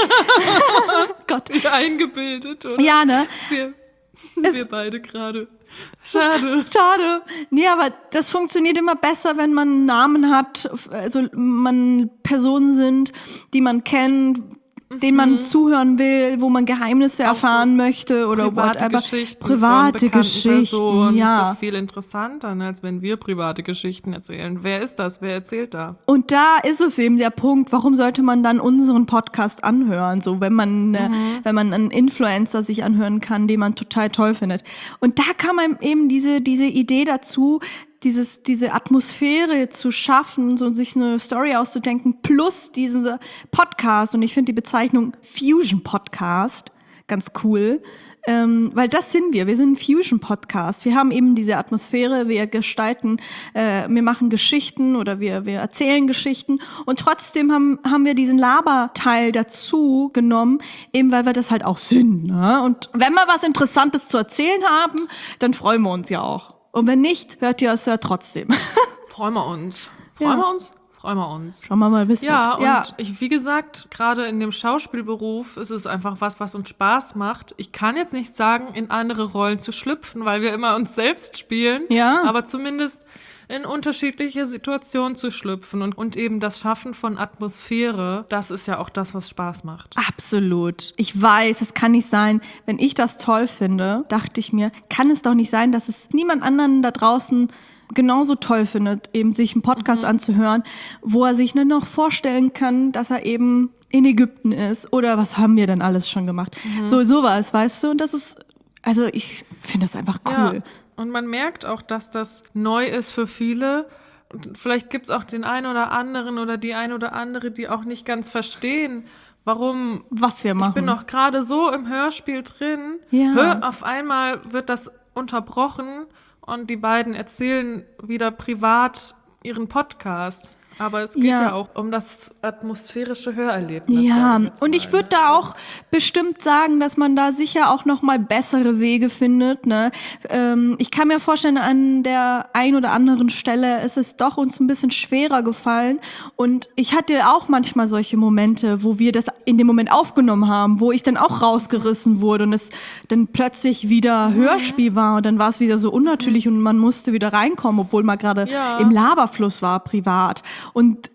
S1: Gott.
S2: wieder eingebildet, oder?
S1: Ja, ne?
S2: Wir, wir beide gerade. Schade.
S1: Schade. Nee, aber das funktioniert immer besser, wenn man einen Namen hat, also man Personen sind, die man kennt, denen man zuhören will, wo man Geheimnisse erfahren möchte oder
S2: Private
S1: whatever.
S2: Geschichten
S1: Private
S2: von bekannten
S1: Geschichten,
S2: Personen.
S1: ja.
S2: Das ist doch viel interessanter, ne, als wenn wir private Geschichten erzählen. Wer ist das? Wer erzählt da?
S1: Und da ist es eben der Punkt, warum sollte man dann unseren Podcast anhören, so wenn man äh, wenn man einen Influencer sich anhören kann, den man total toll findet. Und da kam einem eben diese diese Idee dazu, dieses diese Atmosphäre zu schaffen, so sich eine Story auszudenken, plus diese Podcast. Und ich finde die Bezeichnung Fusion Podcast ganz cool. Ähm, weil das sind wir. Wir sind ein Fusion-Podcast. Wir haben eben diese Atmosphäre, wir gestalten, äh, wir machen Geschichten oder wir, wir erzählen Geschichten und trotzdem haben, haben wir diesen Laberteil dazu genommen, eben weil wir das halt auch sind. Ne? Und wenn wir was Interessantes zu erzählen haben, dann freuen wir uns ja auch. Und wenn nicht, hört ihr es ja trotzdem.
S2: Freuen wir uns. Freuen
S1: Ja.
S2: wir uns? Freuen wir uns.
S1: Schauen wir mal, bis
S2: Ja,
S1: ja.
S2: und ich, wie gesagt, gerade in dem Schauspielberuf ist es einfach was, was uns Spaß macht. Ich kann jetzt nicht sagen, in andere Rollen zu schlüpfen, weil wir immer uns selbst spielen.
S1: Ja.
S2: Aber zumindest in unterschiedliche Situationen zu schlüpfen und, und eben das Schaffen von Atmosphäre, das ist ja auch das, was Spaß macht.
S1: Absolut. Ich weiß, es kann nicht sein, wenn ich das toll finde, dachte ich mir, kann es doch nicht sein, dass es niemand anderen da draußen genauso toll findet, eben sich einen Podcast
S2: Mhm.
S1: anzuhören, wo er sich nur noch vorstellen kann, dass er eben in Ägypten ist oder was haben wir denn alles schon gemacht.
S2: Mhm.
S1: So sowas, weißt du? Und das ist, also ich finde das einfach cool.
S2: Ja. Und man merkt auch, dass das neu ist für viele. Und vielleicht gibt es auch den einen oder anderen oder die eine oder andere, die auch nicht ganz verstehen, warum.
S1: Was wir machen.
S2: Ich bin noch gerade so im Hörspiel drin.
S1: Ja.
S2: Hör, auf einmal wird das unterbrochen und die beiden erzählen wieder privat ihren Podcast. Aber es geht
S1: Ja.
S2: ja, auch um das atmosphärische Hörerlebnis.
S1: Ja,
S2: sag ich jetzt
S1: und
S2: mal,
S1: ich würde
S2: ne?
S1: da auch bestimmt sagen, dass man da sicher auch noch mal bessere Wege findet. Ne? Ähm, ich kann mir vorstellen, an der ein oder anderen Stelle ist es doch uns ein bisschen schwerer gefallen. Und ich hatte auch manchmal solche Momente, wo wir das in dem Moment aufgenommen haben, wo ich dann auch rausgerissen wurde und es dann plötzlich wieder Hörspiel war und dann war es wieder so unnatürlich und man musste wieder reinkommen, obwohl man gerade
S2: Ja.
S1: im Laberfluss war, privat. Und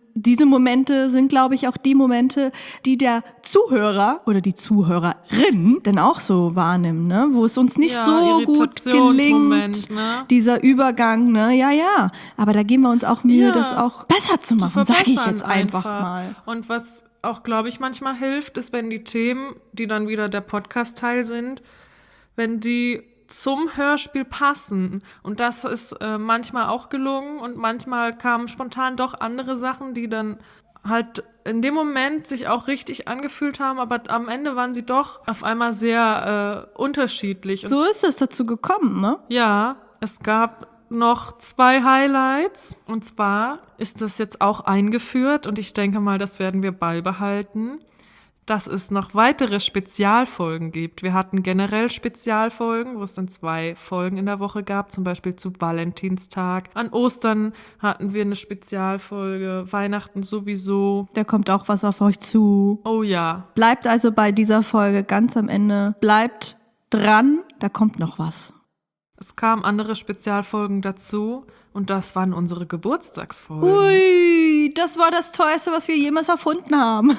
S1: diese Momente sind, glaube ich, auch die Momente, die der Zuhörer oder die Zuhörerin dann auch so wahrnimmt, ne? Wo es uns nicht
S2: Ja,
S1: so gut
S2: Irritationsmoment,
S1: gelingt,
S2: ne?
S1: dieser Übergang, ne? Ja, ja. Aber da geben wir uns auch Mühe,
S2: Ja.
S1: das auch besser zu machen, sage ich
S2: verbessern
S1: jetzt einfach, mal.
S2: Und was auch, glaube ich, manchmal hilft, ist, wenn die Themen, die dann wieder der Podcast-Teil sind, wenn die zum Hörspiel passen. Und das ist äh, manchmal auch gelungen und manchmal kamen spontan doch andere Sachen, die dann halt in dem Moment sich auch richtig angefühlt haben, aber am Ende waren sie doch auf einmal sehr äh, unterschiedlich. Und
S1: So ist es dazu gekommen, ne?
S2: ja, es gab noch zwei Highlights. Und zwar ist das jetzt auch eingeführt und ich denke mal, das werden wir beibehalten, dass es noch weitere Spezialfolgen gibt. Wir hatten generell Spezialfolgen, wo es dann zwei Folgen in der Woche gab, zum Beispiel zu Valentinstag. An Ostern hatten wir eine Spezialfolge, Weihnachten sowieso.
S1: Da kommt auch was auf euch zu.
S2: Oh ja,
S1: Bleibt also bei dieser Folge ganz am Ende. Bleibt dran, da kommt noch was.
S2: es kamen andere Spezialfolgen dazu und das waren unsere Geburtstagsfolgen.
S1: Ui, das war das Teuerste, was wir jemals erfunden haben.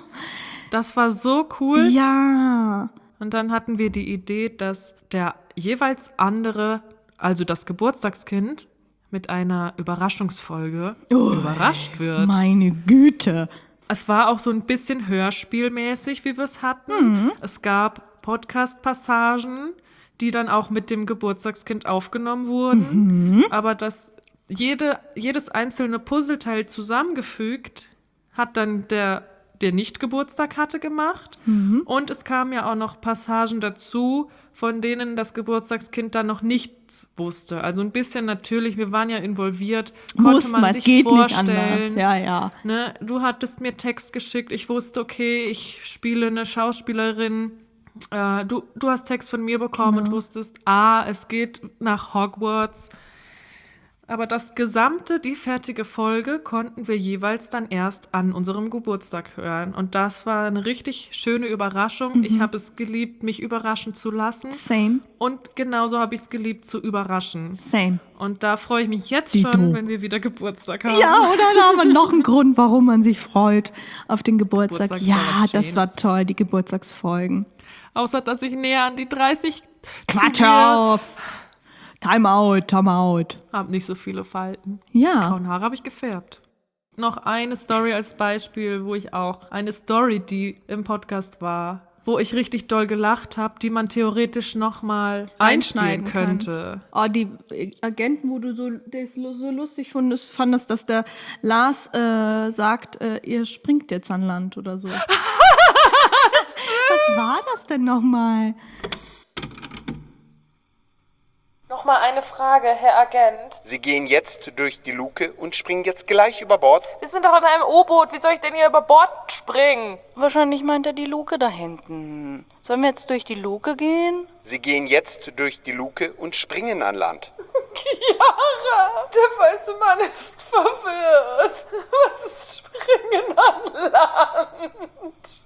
S2: Das war so cool.
S1: Ja.
S2: Und dann hatten wir die Idee, dass der jeweils andere, also das Geburtstagskind, mit einer Überraschungsfolge
S1: Ui,
S2: überrascht wird.
S1: Meine Güte.
S2: Es war auch so ein bisschen hörspielmäßig, wie wir es hatten.
S1: Mhm.
S2: Es gab Podcast-Passagen, die dann auch mit dem Geburtstagskind aufgenommen wurden.
S1: Mhm.
S2: Aber das jede, jedes einzelne Puzzleteil zusammengefügt hat dann der, der nicht Geburtstag hatte, gemacht.
S1: Mhm.
S2: Und es kamen ja auch noch Passagen dazu, von denen das Geburtstagskind dann noch nichts wusste. Also ein bisschen natürlich, wir waren ja involviert, konnte
S1: Muss
S2: man
S1: man,
S2: sich
S1: es geht nicht
S2: vorstellen.
S1: anders. Ja, ja.
S2: Ne, du hattest mir Text geschickt, ich wusste, okay, ich spiele eine Schauspielerin. Äh, du, du hast Text von mir bekommen
S1: Genau.
S2: und wusstest, ah, es geht nach Hogwarts. Aber das gesamte, die fertige Folge konnten wir jeweils dann erst an unserem Geburtstag hören. Und das war eine richtig schöne Überraschung.
S1: Mhm.
S2: Ich habe es geliebt, mich überraschen zu lassen.
S1: Same,
S2: Und genauso habe ich es geliebt, zu überraschen.
S1: same.
S2: Und da freue ich mich jetzt
S1: Dito.
S2: schon, wenn wir wieder Geburtstag haben.
S1: Ja, oder da haben wir noch einen Grund, warum man sich freut auf den Geburtstag.
S2: Geburtstag
S1: Ja,
S2: war was
S1: das war
S2: Schönes.
S1: toll, die Geburtstagsfolgen.
S2: Außer, dass ich näher an die dreißig
S1: Quatsch auf! Time out, time out.
S2: Hab nicht so viele Falten.
S1: Ja.
S2: Grauen Haare habe ich gefärbt. Noch eine Story als Beispiel, wo ich auch eine Story, die im Podcast war, wo ich richtig doll gelacht habe, die man theoretisch nochmal einschneiden könnte.
S1: Oh, die Agenten, wo du so, das so lustig fandest, fandest, dass der Lars äh, sagt, äh, ihr springt jetzt an Land oder so. Was war das denn nochmal?
S7: Nochmal eine Frage, Herr Agent.
S8: Sie gehen jetzt durch die Luke und springen jetzt gleich über Bord.
S7: Wir sind doch in einem U-Boot. Wie soll ich denn hier über Bord springen?
S4: Wahrscheinlich meint er die Luke da hinten. Sollen wir jetzt durch die Luke gehen?
S8: Sie gehen jetzt durch die Luke und springen an Land.
S7: Chiara, der weiße Mann ist verwirrt. Was ist Springen an Land?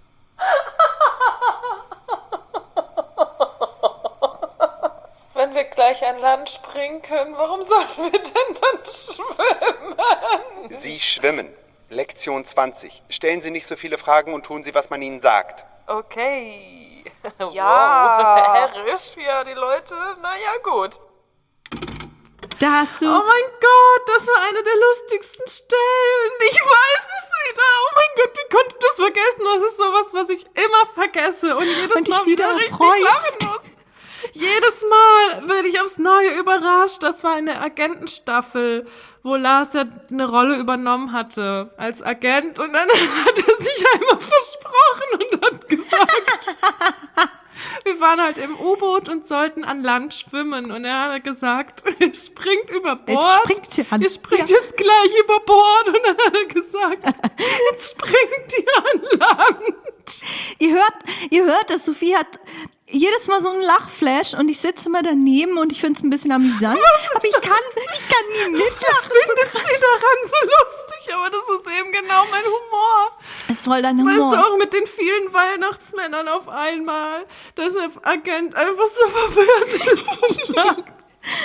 S7: Wenn wir gleich an Land springen können, warum sollen wir denn dann schwimmen?
S8: Sie schwimmen. Lektion zwanzig. Stellen Sie nicht so viele Fragen und tun Sie, was man Ihnen sagt.
S7: Okay.
S4: Ja.
S7: Wow, herrisch. Ja, die Leute, naja, gut.
S1: Da hast du.
S2: Oh mein Gott, das war eine der lustigsten Stellen. Ich weiß es wieder. Oh mein Gott, wie konnte ich das vergessen? Das ist sowas, was ich immer vergesse und jedes
S1: Und dich
S2: Mal
S1: wieder
S2: richtig
S1: freust.
S2: lachen muss. Jedes Mal werde ich aufs Neue überrascht. Das war eine Agentenstaffel, wo Lars ja eine Rolle übernommen hatte als Agent. Und dann hat er sich einmal versprochen und hat gesagt, wir waren halt im U-Boot und sollten an Land schwimmen. Und er hat gesagt, ihr springt über Bord.
S1: Jetzt springt ihr an.
S2: Ihr springt
S1: Ja.
S2: jetzt gleich über Bord. Und dann hat er gesagt, jetzt springt ihr an Land.
S1: Ihr hört, ihr hört, dass Sophie hat jedes Mal so einen Lachflash und ich sitze immer daneben und ich finde es ein bisschen amüsant. Aber ich kann, ich kann nie mitlachen.
S2: Findet sie daran so lustig, aber das ist eben genau mein Humor.
S1: Es soll dein
S2: Weißt
S1: Humor.
S2: du, auch mit den vielen Weihnachtsmännern auf einmal, dass der Agent einfach so verwirrt ist und sagt,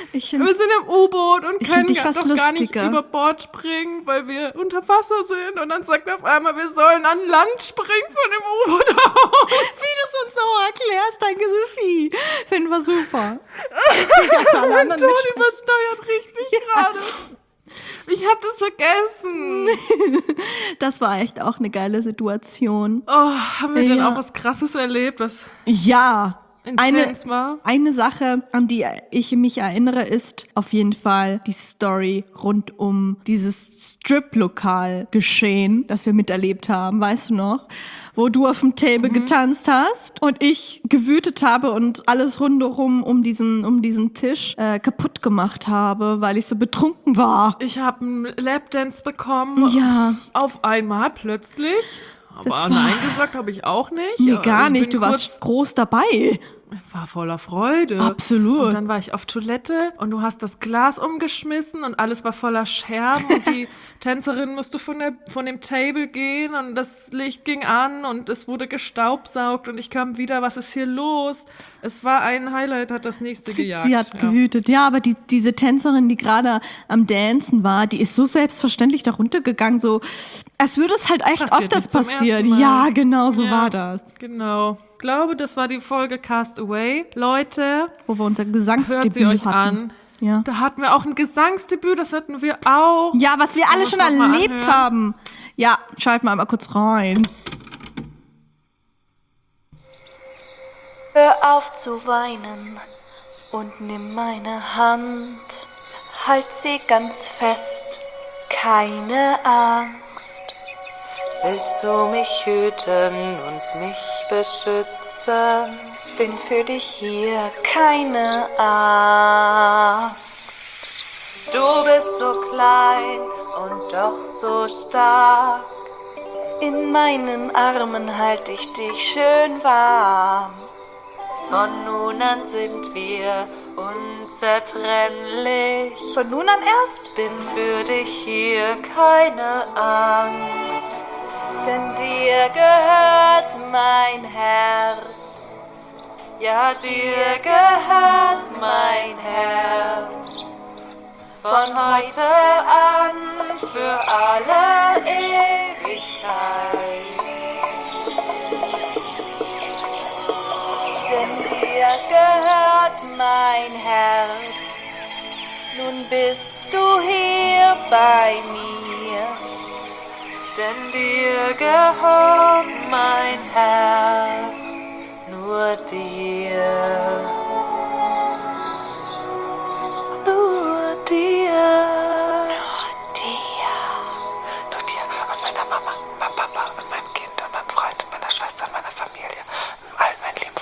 S1: Ich
S2: Wir
S1: finde
S2: sind im U-Boot und
S1: Ich
S2: können
S1: find dich
S2: gar,
S1: fast
S2: doch gar nicht
S1: lustiger.
S2: über Bord springen, weil wir unter Wasser sind. Und dann sagt er auf einmal, wir sollen an Land springen von dem U-Boot aus.
S1: wie du es uns so erklärst, danke Sophie. Finden wir super. Ich hab für alle anderen
S2: Toni
S1: mitspringen.
S2: übersteuert richtig gerade. Ich hab das vergessen.
S1: Das war echt auch eine geile Situation.
S2: Oh, haben wir denn
S1: Ja.
S2: auch was Krasses erlebt, was
S1: Ja. Eine,
S2: intens war?
S1: eine Sache, an die ich mich erinnere, ist auf jeden Fall die Story rund um dieses Strip-Lokal geschehen, das wir miterlebt haben, weißt du noch? Wo du auf dem Table getanzt hast und ich gewütet habe und alles rundherum um diesen, um diesen Tisch äh, kaputt gemacht habe, weil ich so betrunken war.
S2: Ich habe einen Lapdance bekommen.
S1: Ja.
S2: Auf einmal plötzlich. Aber
S1: Das war-
S2: Nein gesagt habe ich auch nicht.
S1: Nee,
S2: Ja,
S1: gar
S2: ich
S1: nicht,
S2: bin
S1: du warst
S2: kurz-
S1: groß dabei.
S2: Ich war voller Freude.
S1: Absolut.
S2: Und dann war ich auf Toilette und du hast das Glas umgeschmissen und alles war voller Scherben und die Tänzerin musste von, der, von dem Table gehen und das Licht ging an und es wurde gestaubsaugt und ich kam wieder, was ist hier los? Es war ein Highlight, hat das nächste
S1: Sie,
S2: gejagt.
S1: sie hat
S2: ja.
S1: gewütet. Ja, aber die, diese Tänzerin, die gerade am Dancen war, die ist so selbstverständlich da runtergegangen, so als würde es halt echt
S2: Passiert
S1: öfters
S2: nicht zum
S1: passieren.
S2: ersten Mal.
S1: Ja, genau, so
S2: Ja.
S1: war das.
S2: Genau. Ich glaube, das war die Folge Cast Away. Leute,
S1: Wo wir unser Gesangsdebüt
S2: hört sie euch
S1: hatten.
S2: an.
S1: Ja.
S2: Da hatten wir auch ein Gesangsdebüt, das hatten wir auch.
S1: ja, was wir alle
S2: Muss
S1: schon
S2: noch mal
S1: erlebt
S2: anhören.
S1: haben. Ja, schalt mal einmal kurz rein.
S9: Hör auf zu weinen und nimm meine Hand. Halt sie ganz fest, keine Angst. Willst du mich hüten und mich beschützen? Bin für dich hier, keine Angst. Du bist so klein und doch so stark. In meinen Armen halt ich dich schön warm. Von nun an sind wir unzertrennlich. Von nun an erst bin für dich hier, keine Angst. Denn dir gehört mein Herz. Ja, dir gehört mein Herz. Von heute an für alle Ewigkeit. Denn dir gehört mein Herz. Nun bist du hier bei mir. Denn dir gehört mein Herz, nur dir. Nur dir. Nur dir. Nur dir und meiner Mama, meinem Papa und meinem Kind und meinem Freund und meiner Schwester und meiner Familie und all meinen lieben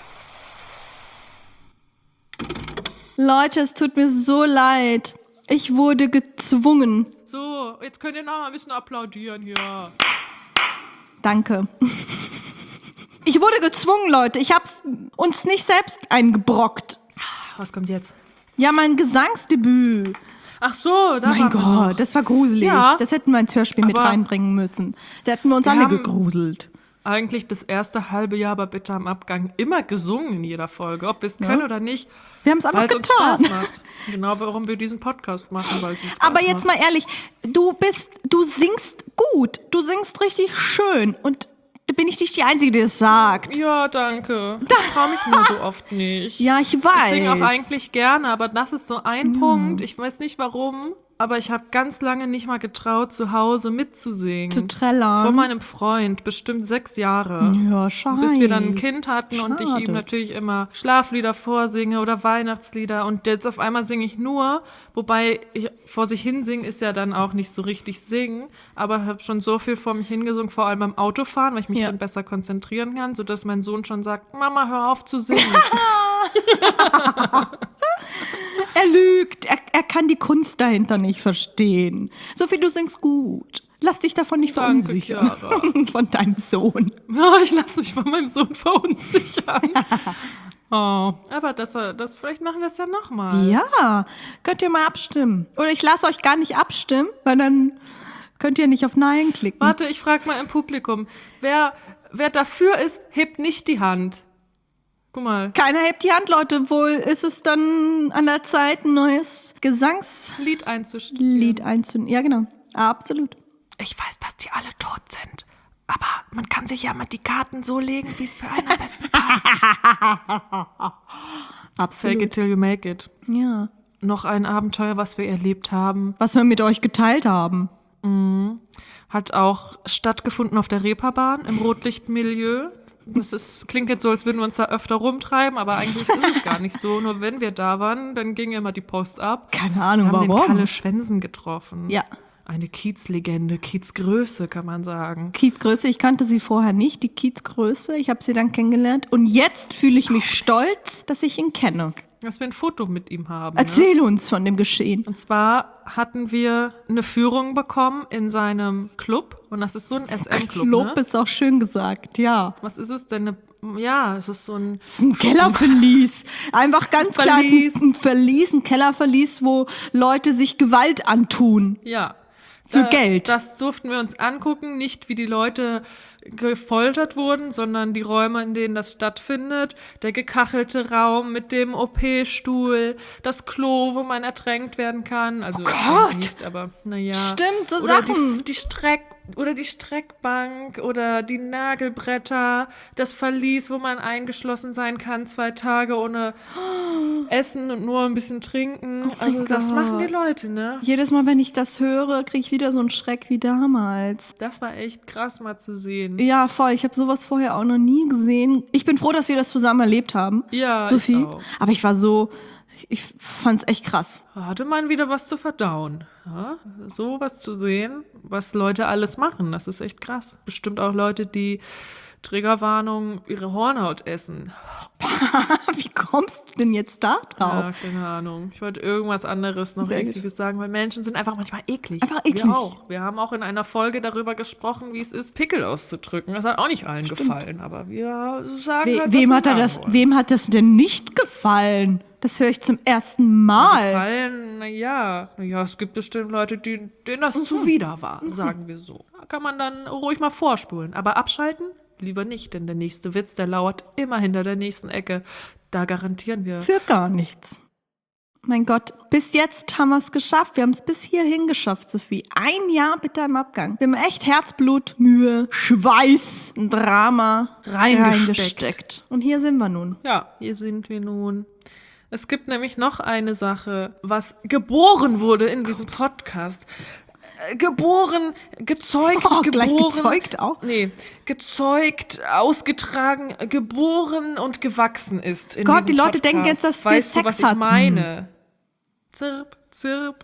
S9: Freunden.
S1: Leute, es tut mir so leid. Ich wurde gezwungen.
S2: So, jetzt könnt ihr noch mal ein bisschen applaudieren hier.
S1: Danke. Ich wurde gezwungen, Leute. Ich hab's uns nicht selbst eingebrockt.
S2: Was kommt jetzt?
S1: Ja, mein Gesangsdebüt.
S2: Ach so, da
S1: Mein
S2: waren wir noch.
S1: Gott, das war gruselig.
S2: Ja.
S1: Das hätten wir ins Hörspiel mit
S2: Aber
S1: reinbringen müssen. Da hätten wir uns
S2: wir
S1: alle
S2: haben-
S1: gegruselt.
S2: Eigentlich das erste halbe Jahr bei Bitte am Abgang immer gesungen in jeder Folge, ob wir es können oder nicht.
S1: Wir haben es einfach
S2: Weil es uns
S1: getan.
S2: Spaß macht. Genau, warum wir diesen Podcast machen, weil es uns Spaß
S1: Aber jetzt
S2: macht.
S1: mal ehrlich, du bist, du singst gut. Du singst richtig schön. Und da bin ich nicht die Einzige, die das sagt.
S2: Ja, danke. Ich traue mich nur so oft nicht.
S1: Ja, ich weiß.
S2: Ich singe auch eigentlich gerne, aber das ist so ein Punkt. Ich weiß nicht warum, aber ich habe ganz lange nicht mal getraut, zu Hause mitzusingen.
S1: Zu trällern.
S2: Von meinem Freund, bestimmt sechs Jahre.
S1: Ja, scheiße.
S2: Bis wir dann ein Kind hatten und ich ihm
S1: Schade.
S2: natürlich immer Schlaflieder vorsinge oder Weihnachtslieder und jetzt auf einmal singe ich nur, wobei ich vor sich hin singen ist ja dann auch nicht so richtig singen, aber habe schon so viel vor mich hingesungen, vor allem beim Autofahren, weil ich mich
S1: Ja.
S2: dann besser konzentrieren kann, sodass mein Sohn schon sagt, Mama, hör auf zu singen.
S1: Er lügt. Er, er kann die Kunst dahinter nicht verstehen. Sophie, du singst gut. Lass dich davon nicht
S2: Danke,
S1: verunsichern.
S2: Chiara.
S1: Von deinem Sohn.
S2: Ja, ich lasse mich von meinem Sohn verunsichern. Oh, aber das, das, vielleicht machen wir es ja nochmal.
S1: Ja, könnt ihr mal abstimmen. Oder ich lasse euch gar nicht abstimmen, weil dann könnt ihr nicht auf Nein klicken.
S2: Warte, ich frage mal im Publikum. Wer, wer dafür ist, hebt nicht die Hand. Guck mal.
S1: Keiner hebt die Hand, Leute. Wohl ist es dann an der Zeit, ein neues Gesangslied
S2: Lied einzustellen.
S1: einzunehmen. Ja, genau. Absolut.
S9: Ich weiß, dass die alle tot sind. Aber man kann sich ja mal die Karten so legen, wie es für einen am besten passt.
S1: Absolut.
S2: Fake it till you make it.
S1: Ja.
S2: Noch ein Abenteuer, was wir erlebt haben.
S1: Was wir mit euch geteilt haben.
S2: Mhm. Hat auch stattgefunden auf der Reeperbahn im Rotlichtmilieu. Das ist, klingt jetzt so, als würden wir uns da öfter rumtreiben, aber eigentlich ist es gar nicht so. Nur wenn wir da waren, dann ging immer die Post ab.
S1: Keine Ahnung,
S2: wir haben
S1: warum.
S2: den Kalle Schwensen getroffen.
S1: Ja.
S2: Eine Kiezlegende, Kiezgröße, kann man sagen.
S1: Kiezgröße, ich kannte sie vorher nicht, die Kiezgröße. Ich habe sie dann kennengelernt. Und jetzt fühle ich mich stolz, dass ich ihn kenne.
S2: Dass wir ein Foto mit ihm haben.
S1: Erzähl uns von dem Geschehen.
S2: Und zwar hatten wir eine Führung bekommen in seinem Club. Und das ist so ein S M-Club,
S1: Club
S2: ne?
S1: ist auch schön gesagt, ja.
S2: Was ist es denn? Eine, ja, es ist so ein...
S1: Das ist ein Kellerverlies. Einfach ganz klar
S2: Verlies.
S1: ein Verlies, ein Kellerverlies, wo Leute sich Gewalt antun.
S2: Ja.
S1: Für
S2: Da-
S1: Geld.
S2: Das durften wir uns angucken, nicht wie die Leute gefoltert wurden, sondern die Räume, in denen das stattfindet. Der gekachelte Raum mit dem O P-Stuhl, das Klo, wo man ertränkt werden kann. Also
S1: Oh Gott!
S2: nicht, aber naja.
S1: Stimmt, so
S2: oder
S1: Sachen.
S2: Die, die Streck oder die Streckbank oder die Nagelbretter, das Verlies, wo man eingeschlossen sein kann, zwei Tage ohne Essen und nur ein bisschen trinken.
S1: Oh
S2: also
S1: mein
S2: das
S1: Gott.
S2: machen die Leute, ne?
S1: Jedes Mal, wenn ich das höre, kriege ich wieder so einen Schreck wie damals.
S2: Das war echt krass mal zu sehen.
S1: Ja, voll. Ich habe sowas vorher auch noch nie gesehen. Ich bin froh, dass wir das zusammen erlebt haben.
S2: Ja,
S1: Sophie.
S2: ich auch.
S1: Aber ich war so, ich fand's echt krass.
S2: Hatte man wieder was zu verdauen. Ja? So was zu sehen, was Leute alles machen, das ist echt krass. Bestimmt auch Leute, die Triggerwarnung ihre Hornhaut essen.
S1: Wie kommst du denn jetzt da drauf?
S2: Ja, keine Ahnung. Ich wollte irgendwas anderes noch
S1: Sehr gut.
S2: Ekliges sagen, weil Menschen sind einfach manchmal eklig.
S1: Einfach eklig.
S2: Wir auch. Wir haben auch in einer Folge darüber gesprochen, wie es ist, Pickel auszudrücken. Das hat auch nicht allen gefallen, aber wir sagen
S1: We
S2: halt, was
S1: wem,
S2: wir
S1: hat er
S2: sagen
S1: das,
S2: wollen.
S1: wem hat das denn nicht gefallen? Das höre ich zum ersten Mal.
S2: Gefallen, naja, naja, es gibt bestimmt Leute, die, denen das zuwider war, sagen wir so. Da kann man dann ruhig mal vorspulen. Aber abschalten? Lieber nicht, denn der nächste Witz, der lauert immer hinter der nächsten Ecke. Da garantieren wir.
S1: Für gar nichts. Mein Gott, bis jetzt haben wir es geschafft. Wir haben es bis hierhin geschafft, Sophie. Ein Jahr bitte im Abgang. Wir haben echt Herzblut, Mühe, Schweiß, ein Drama
S2: Reingesteckt.
S1: reingesteckt. Und hier sind wir nun.
S2: Ja, hier sind wir nun. Es gibt nämlich noch eine Sache, was geboren wurde in diesem Podcast. Äh, Geboren, gezeugt,
S1: Oh,
S2: geboren.
S1: gleich gezeugt auch?
S2: Nee, gezeugt, ausgetragen, geboren und gewachsen ist in
S1: Gott,
S2: diesem
S1: die Leute
S2: Podcast.
S1: denken jetzt, dass wir
S2: weißt du,
S1: Sex
S2: was ich
S1: hatten.
S2: meine? Zirp, zirp.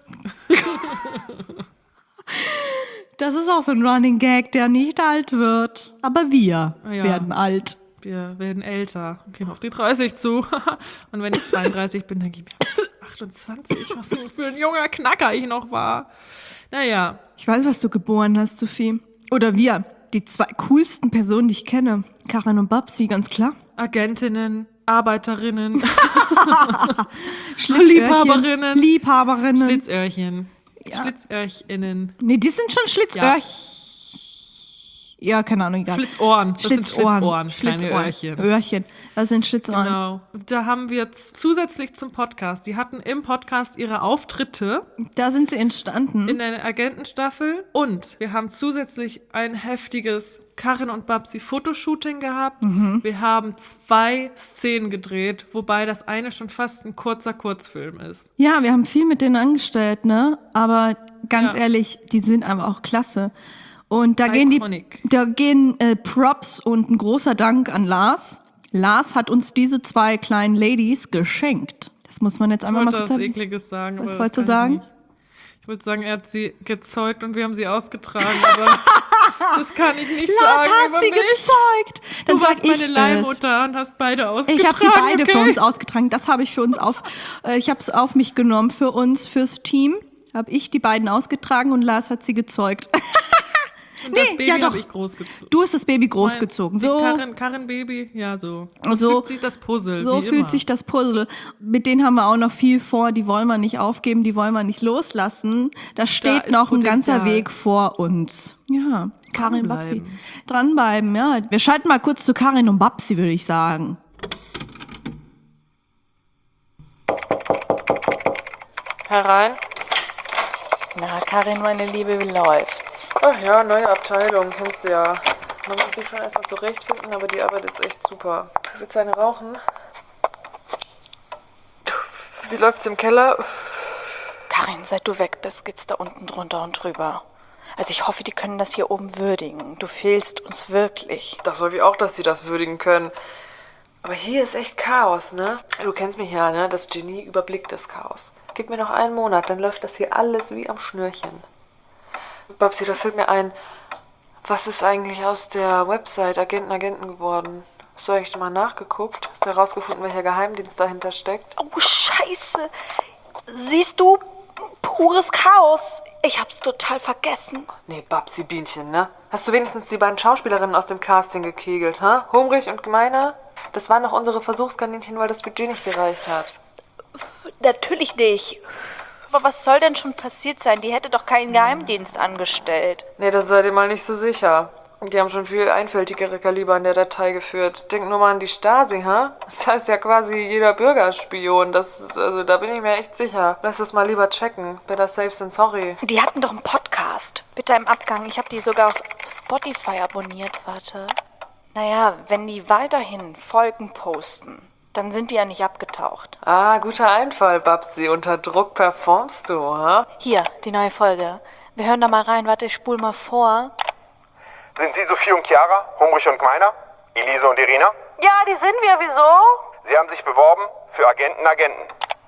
S1: Das ist auch so ein Running Gag, der nicht alt wird. Aber wir
S2: Ja.
S1: werden alt.
S2: Wir werden älter, gehen auf die dreißig zu. Und wenn ich zweiunddreißig bin, dann gehen wir achtundzwanzig. Was für ein junger Knacker ich noch war. Naja,
S1: Ich weiß, was du geboren hast, Sophie. Oder wir. Die zwei coolsten Personen, die ich kenne. Karin und Babsi, ganz klar.
S2: Agentinnen, Arbeiterinnen,
S1: Schlitzöhrchen.
S2: Liebhaberinnen.
S1: Liebhaberinnen.
S2: Schlitzöhrchen,
S1: Ja.
S2: Schlitzöhrcheninnen,
S1: Nee, die sind schon Schlitzöhrchen. Ja, keine Ahnung, egal.
S2: Schlitzohren. Das sind Schlitzohren, kleine
S1: Schlitzohren.
S2: Öhrchen.
S1: Öhrchen. Das sind Schlitzohren.
S2: Genau. Da haben wir z- zusätzlich zum Podcast, die hatten im Podcast ihre Auftritte
S1: Da sind sie entstanden.
S2: in der Agentenstaffel und wir haben zusätzlich ein heftiges Karin und Babsi Fotoshooting gehabt.
S1: Mhm.
S2: Wir haben zwei Szenen gedreht, wobei das eine schon fast ein kurzer Kurzfilm ist.
S1: Ja, wir haben viel mit denen angestellt, ne? Aber ganz
S2: Ja.
S1: ehrlich, die sind einfach auch klasse. Und da gehen die,
S2: Iconic.
S1: da gehen äh, Props und ein großer Dank an Lars. Lars hat uns diese zwei kleinen Ladies geschenkt. Das muss man jetzt
S2: Ich
S1: einmal mal
S2: wollte
S1: kurz
S2: was
S1: sagen.
S2: Ekliges sagen.
S1: Was
S2: aber
S1: wolltest
S2: das
S1: du
S2: kann
S1: sagen?
S2: Ich, nicht. Ich wollte sagen, er hat sie gezeugt und wir haben sie ausgetragen, aber das kann ich nicht
S1: Lars
S2: sagen
S1: hat
S2: über
S1: sie
S2: mich.
S1: gezeugt. Dann
S2: Du
S1: sag
S2: warst
S1: ich
S2: meine
S1: es.
S2: Leihmutter und hast beide ausgetragen.
S1: Ich habe sie beide
S2: okay?
S1: für uns ausgetragen. Das habe ich für uns auf, äh, ich habe es auf mich genommen. Für uns, fürs Team habe ich die beiden ausgetragen und Lars hat sie gezeugt.
S2: Und das
S1: Nee,
S2: Baby
S1: ja doch.
S2: habe ich großgezogen.
S1: Du hast das Baby großgezogen.
S2: Die
S1: So,
S2: Karin, Karin Baby, ja so. So,
S1: So-
S2: fühlt sich das Puzzle,
S1: so
S2: wie
S1: fühlt
S2: immer.
S1: sich das Puzzle. Mit denen haben wir auch noch viel vor. Die wollen wir nicht aufgeben, die wollen wir nicht loslassen. Da steht
S2: ist
S1: noch ein ganzer
S2: Potenzial.
S1: Weg vor uns. Ja, Karin und Babsi.
S2: Dranbleiben.
S1: Dranbleiben, ja. Wir schalten mal kurz zu Karin und Babsi, würde ich sagen.
S7: Herein.
S5: Na, Karin, meine Liebe, wie läuft's?
S7: Ach ja, neue Abteilung, kennst du ja. Man muss sich schon erstmal zurechtfinden, aber die Arbeit ist echt super. Willst du eine rauchen? Wie läuft's im Keller?
S5: Karin, seit du weg bist, geht's da unten drunter und drüber. Also ich hoffe, die können das hier oben würdigen. Du fehlst uns wirklich.
S7: Das wollen wir auch, dass sie das würdigen können. Aber hier ist echt Chaos, ne? Du kennst mich ja, ne? Das Genie überblickt das Chaos. Gib mir noch einen Monat, dann läuft das hier alles wie am Schnürchen. Babsi, da fällt mir ein, was ist eigentlich aus der Website Agenten, Agenten geworden? Hast du eigentlich mal nachgeguckt? Hast du herausgefunden, welcher Geheimdienst dahinter steckt?
S5: Oh, Scheiße. Siehst du? Pures Chaos. Ich hab's total vergessen.
S7: Nee, Babsi Bienchen, ne? Hast du wenigstens die beiden Schauspielerinnen aus dem Casting gekegelt, ha? Humrich und Gemeiner? Das waren noch unsere Versuchskaninchen, weil das Budget nicht gereicht hat.
S5: Natürlich nicht. Aber was soll denn schon passiert sein? Die hätte doch keinen Geheimdienst angestellt.
S7: Nee, das seid ihr mal nicht so sicher. Die haben schon viel einfältigere Kaliber in der Datei geführt. Denk nur mal an die Stasi, ha? Das heißt ja quasi jeder Bürgerspion. Das ist, also da bin ich mir echt sicher. Lass das mal lieber checken. Better safe than sorry.
S5: Die hatten doch einen Podcast. Bitte im Abgang. Ich habe die sogar auf Spotify abonniert. Warte. Naja, wenn die weiterhin Folgen posten, dann sind die ja nicht abgetaucht.
S7: Ah, guter Einfall, Babsi. Unter Druck performst du, ha?
S5: Hier, die neue Folge. Wir hören da mal rein. Warte, ich spul mal vor.
S8: Sind Sie Sophie und Chiara, Humrich und Gemeiner? Elise und Irina?
S5: Ja, die sind wir. Wieso?
S8: Sie haben sich beworben für Agenten, Agenten.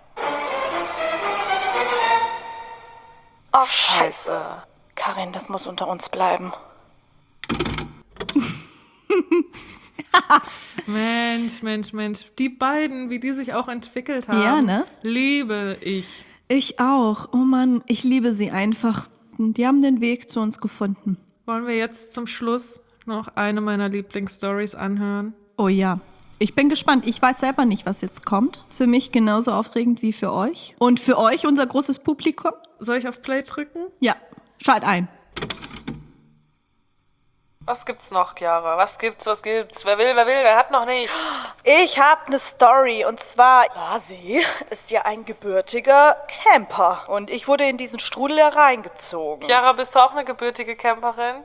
S5: Oh, Scheiße. Karin, das muss unter uns bleiben.
S2: Mensch, Mensch, Mensch. Die beiden, wie die sich auch entwickelt haben.
S1: Ja, ne?
S2: Liebe ich.
S1: Ich auch. Oh Mann, ich liebe sie einfach. Die haben den Weg zu uns gefunden.
S2: Wollen wir jetzt zum Schluss noch eine meiner Lieblingsstories anhören?
S1: Oh ja. Ich bin gespannt. Ich weiß selber nicht, was jetzt kommt. Ist für mich genauso aufregend wie für euch. Und für euch, unser großes Publikum.
S2: Soll ich auf Play drücken?
S1: Ja, schalt ein.
S7: Was gibt's noch, Chiara? Was gibt's, was gibt's? Wer will, wer will, wer hat noch nicht?
S5: Ich habe eine Story und zwar, Lasi ist ja ein gebürtiger Camper und ich wurde in diesen Strudel hereingezogen.
S7: Chiara, bist du auch eine gebürtige Camperin?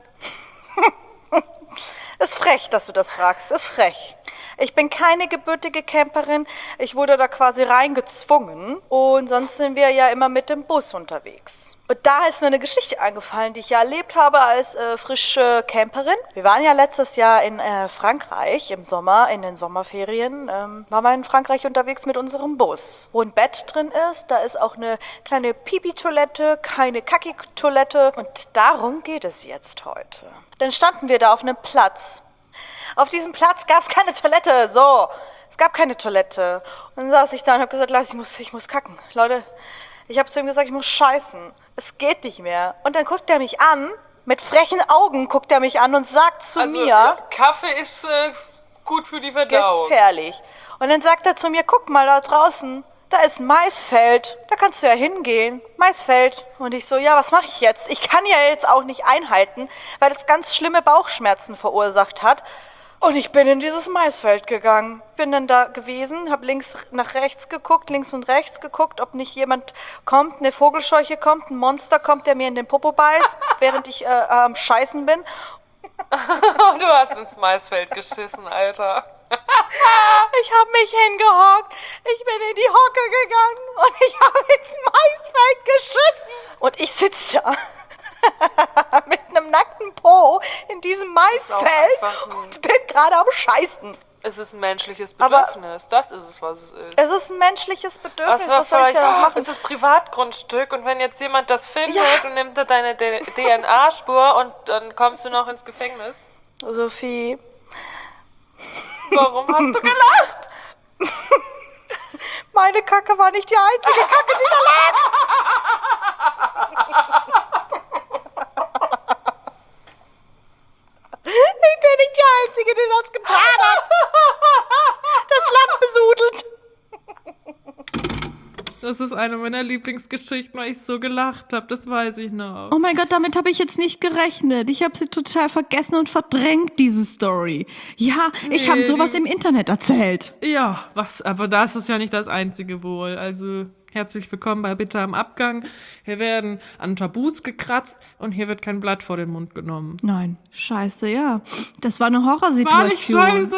S5: Ist frech, dass du das fragst, ist frech. Ich bin keine gebürtige Camperin, ich wurde da quasi reingezwungen und sonst sind wir ja immer mit dem Bus unterwegs. Und da ist mir eine Geschichte eingefallen, die ich ja erlebt habe als äh, frische Camperin. Wir waren ja letztes Jahr in äh, Frankreich im Sommer, in den Sommerferien, ähm, waren wir in Frankreich unterwegs mit unserem Bus. Wo ein Bett drin ist, da ist auch eine kleine Pipi-Toilette, keine Kaki-Toilette und darum geht es jetzt heute. Dann standen wir da auf einem Platz. Auf diesem Platz gab es keine Toilette, so. Es gab keine Toilette. Und dann saß ich da und habe gesagt, Lars, ich muss, ich muss kacken. Leute, ich habe zu ihm gesagt, ich muss scheißen. Es geht nicht mehr. Und dann guckt er mich an, mit frechen Augen guckt er mich an und sagt zu
S7: also,
S5: mir...
S7: Ja, Kaffee ist äh, gut für die Verdauung.
S5: Gefährlich. Und dann sagt er zu mir, guck mal da draußen, da ist ein Maisfeld, da kannst du ja hingehen. Maisfeld. Und ich so, ja, was mache ich jetzt? Ich kann ja jetzt auch nicht einhalten, weil es ganz schlimme Bauchschmerzen verursacht hat. Und ich bin in dieses Maisfeld gegangen. Bin dann da gewesen, habe links nach rechts geguckt, links und rechts geguckt, ob nicht jemand kommt, eine Vogelscheuche kommt, ein Monster kommt, der mir in den Popo beißt, während ich äh, am Scheißen bin.
S7: Du hast ins Maisfeld geschissen, Alter.
S5: Ich habe mich hingehockt, ich bin in die Hocke gegangen und ich habe ins Maisfeld geschissen. Und ich sitze da. Mit einem nackten Po in diesem Maisfeld und bin gerade am Scheißen.
S7: Es ist ein menschliches Bedürfnis. Aber das ist es, was es ist.
S5: Es ist ein menschliches Bedürfnis.
S7: Was,
S5: was soll ich da noch machen?
S7: Es ist Privatgrundstück und wenn jetzt jemand das findet
S5: ja.
S7: und nimmt da deine D N A-Spur und dann kommst du noch ins Gefängnis.
S5: Sophie.
S7: Warum hast du gelacht?
S5: Meine Kacke war nicht die einzige Kacke, die da lag. Ich bin nicht die Einzige, die das getan hat. Das Land besudelt.
S2: Das ist eine meiner Lieblingsgeschichten, weil ich so gelacht habe. Das weiß ich noch.
S1: Oh mein Gott, damit habe ich jetzt nicht gerechnet. Ich habe sie total vergessen und verdrängt, diese Story. Ja,
S2: Nee,
S1: ich habe sowas
S2: die-
S1: im Internet erzählt.
S2: Ja, was? Aber das ist ja nicht das Einzige wohl. Also, Herzlich willkommen bei Bitter im Abgang. Hier werden an Tabus gekratzt und hier wird kein Blatt vor den Mund genommen.
S1: Nein, scheiße, ja. Das war eine Horrorsituation.
S2: War nicht scheiße.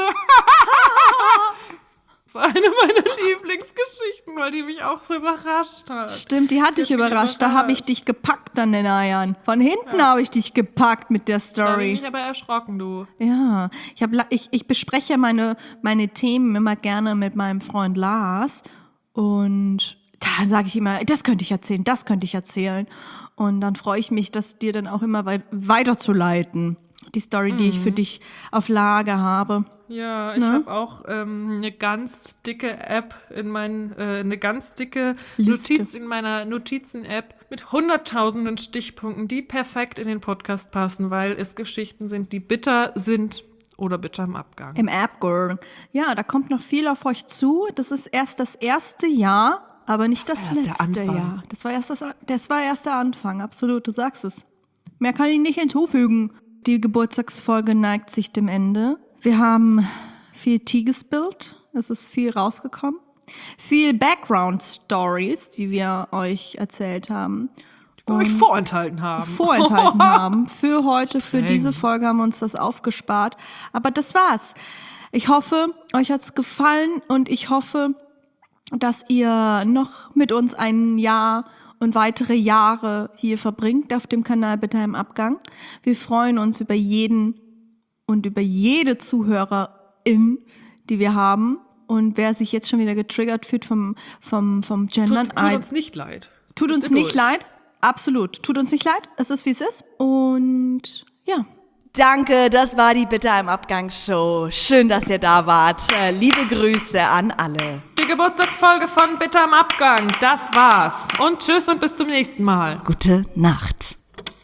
S2: Das war eine meiner Lieblingsgeschichten, weil die mich auch so überrascht hat.
S1: Stimmt, die hat dich überrascht. Da habe ich dich gepackt an den Eiern. Von hinten ja. habe ich dich gepackt mit der Story.
S2: Da bin ich aber erschrocken, du.
S1: Ja, ich, hab, ich, ich bespreche meine, meine Themen immer gerne mit meinem Freund Lars. Und da sage ich immer, das könnte ich erzählen, das könnte ich erzählen. Und dann freue ich mich, das dir dann auch immer weit, weiterzuleiten. Die Story, mhm. die ich für dich auf Lager habe.
S2: Ja, ich ne? habe auch ähm, eine ganz dicke App in meinen, äh, eine ganz dicke Liste. Notiz in meiner Notizen-App mit hunderttausenden Stichpunkten, die perfekt in den Podcast passen, weil es Geschichten sind, die bitter sind oder bitter im Abgang.
S1: Im Abgang. Ja, da kommt noch viel auf euch zu. Das ist erst das erste Jahr, aber nicht das, das letzte Jahr. Das war erst das, das war erst der Anfang, absolut, du sagst es. Mehr kann ich nicht hinzufügen. Die Geburtstagsfolge neigt sich dem Ende. Wir haben viel Tee gespillt, es ist viel rausgekommen. Viel Background-Stories, die wir euch erzählt haben.
S2: Die wir euch vorenthalten haben.
S1: Vorenthalten haben. Für heute, für Streng. Diese Folge haben wir uns das aufgespart. Aber das war's. Ich hoffe, euch hat's gefallen und ich hoffe, dass ihr noch mit uns ein Jahr und weitere Jahre hier verbringt auf dem Kanal Bitter im Abgang. Wir freuen uns über jeden und über jede Zuhörerin, die wir haben. Und wer sich jetzt schon wieder getriggert fühlt vom, vom, vom Gendern.
S2: Tut, tut uns nicht leid.
S1: Tut uns nicht leid. Absolut. Tut uns nicht leid. Es ist, wie es ist. Und ja.
S5: Danke, das war die Bitter im Abgang Show. Schön, dass ihr da wart. Äh, liebe Grüße an alle.
S2: Die Geburtstagsfolge von Bitter im Abgang, das war's. Und tschüss und bis zum nächsten Mal.
S5: Gute Nacht.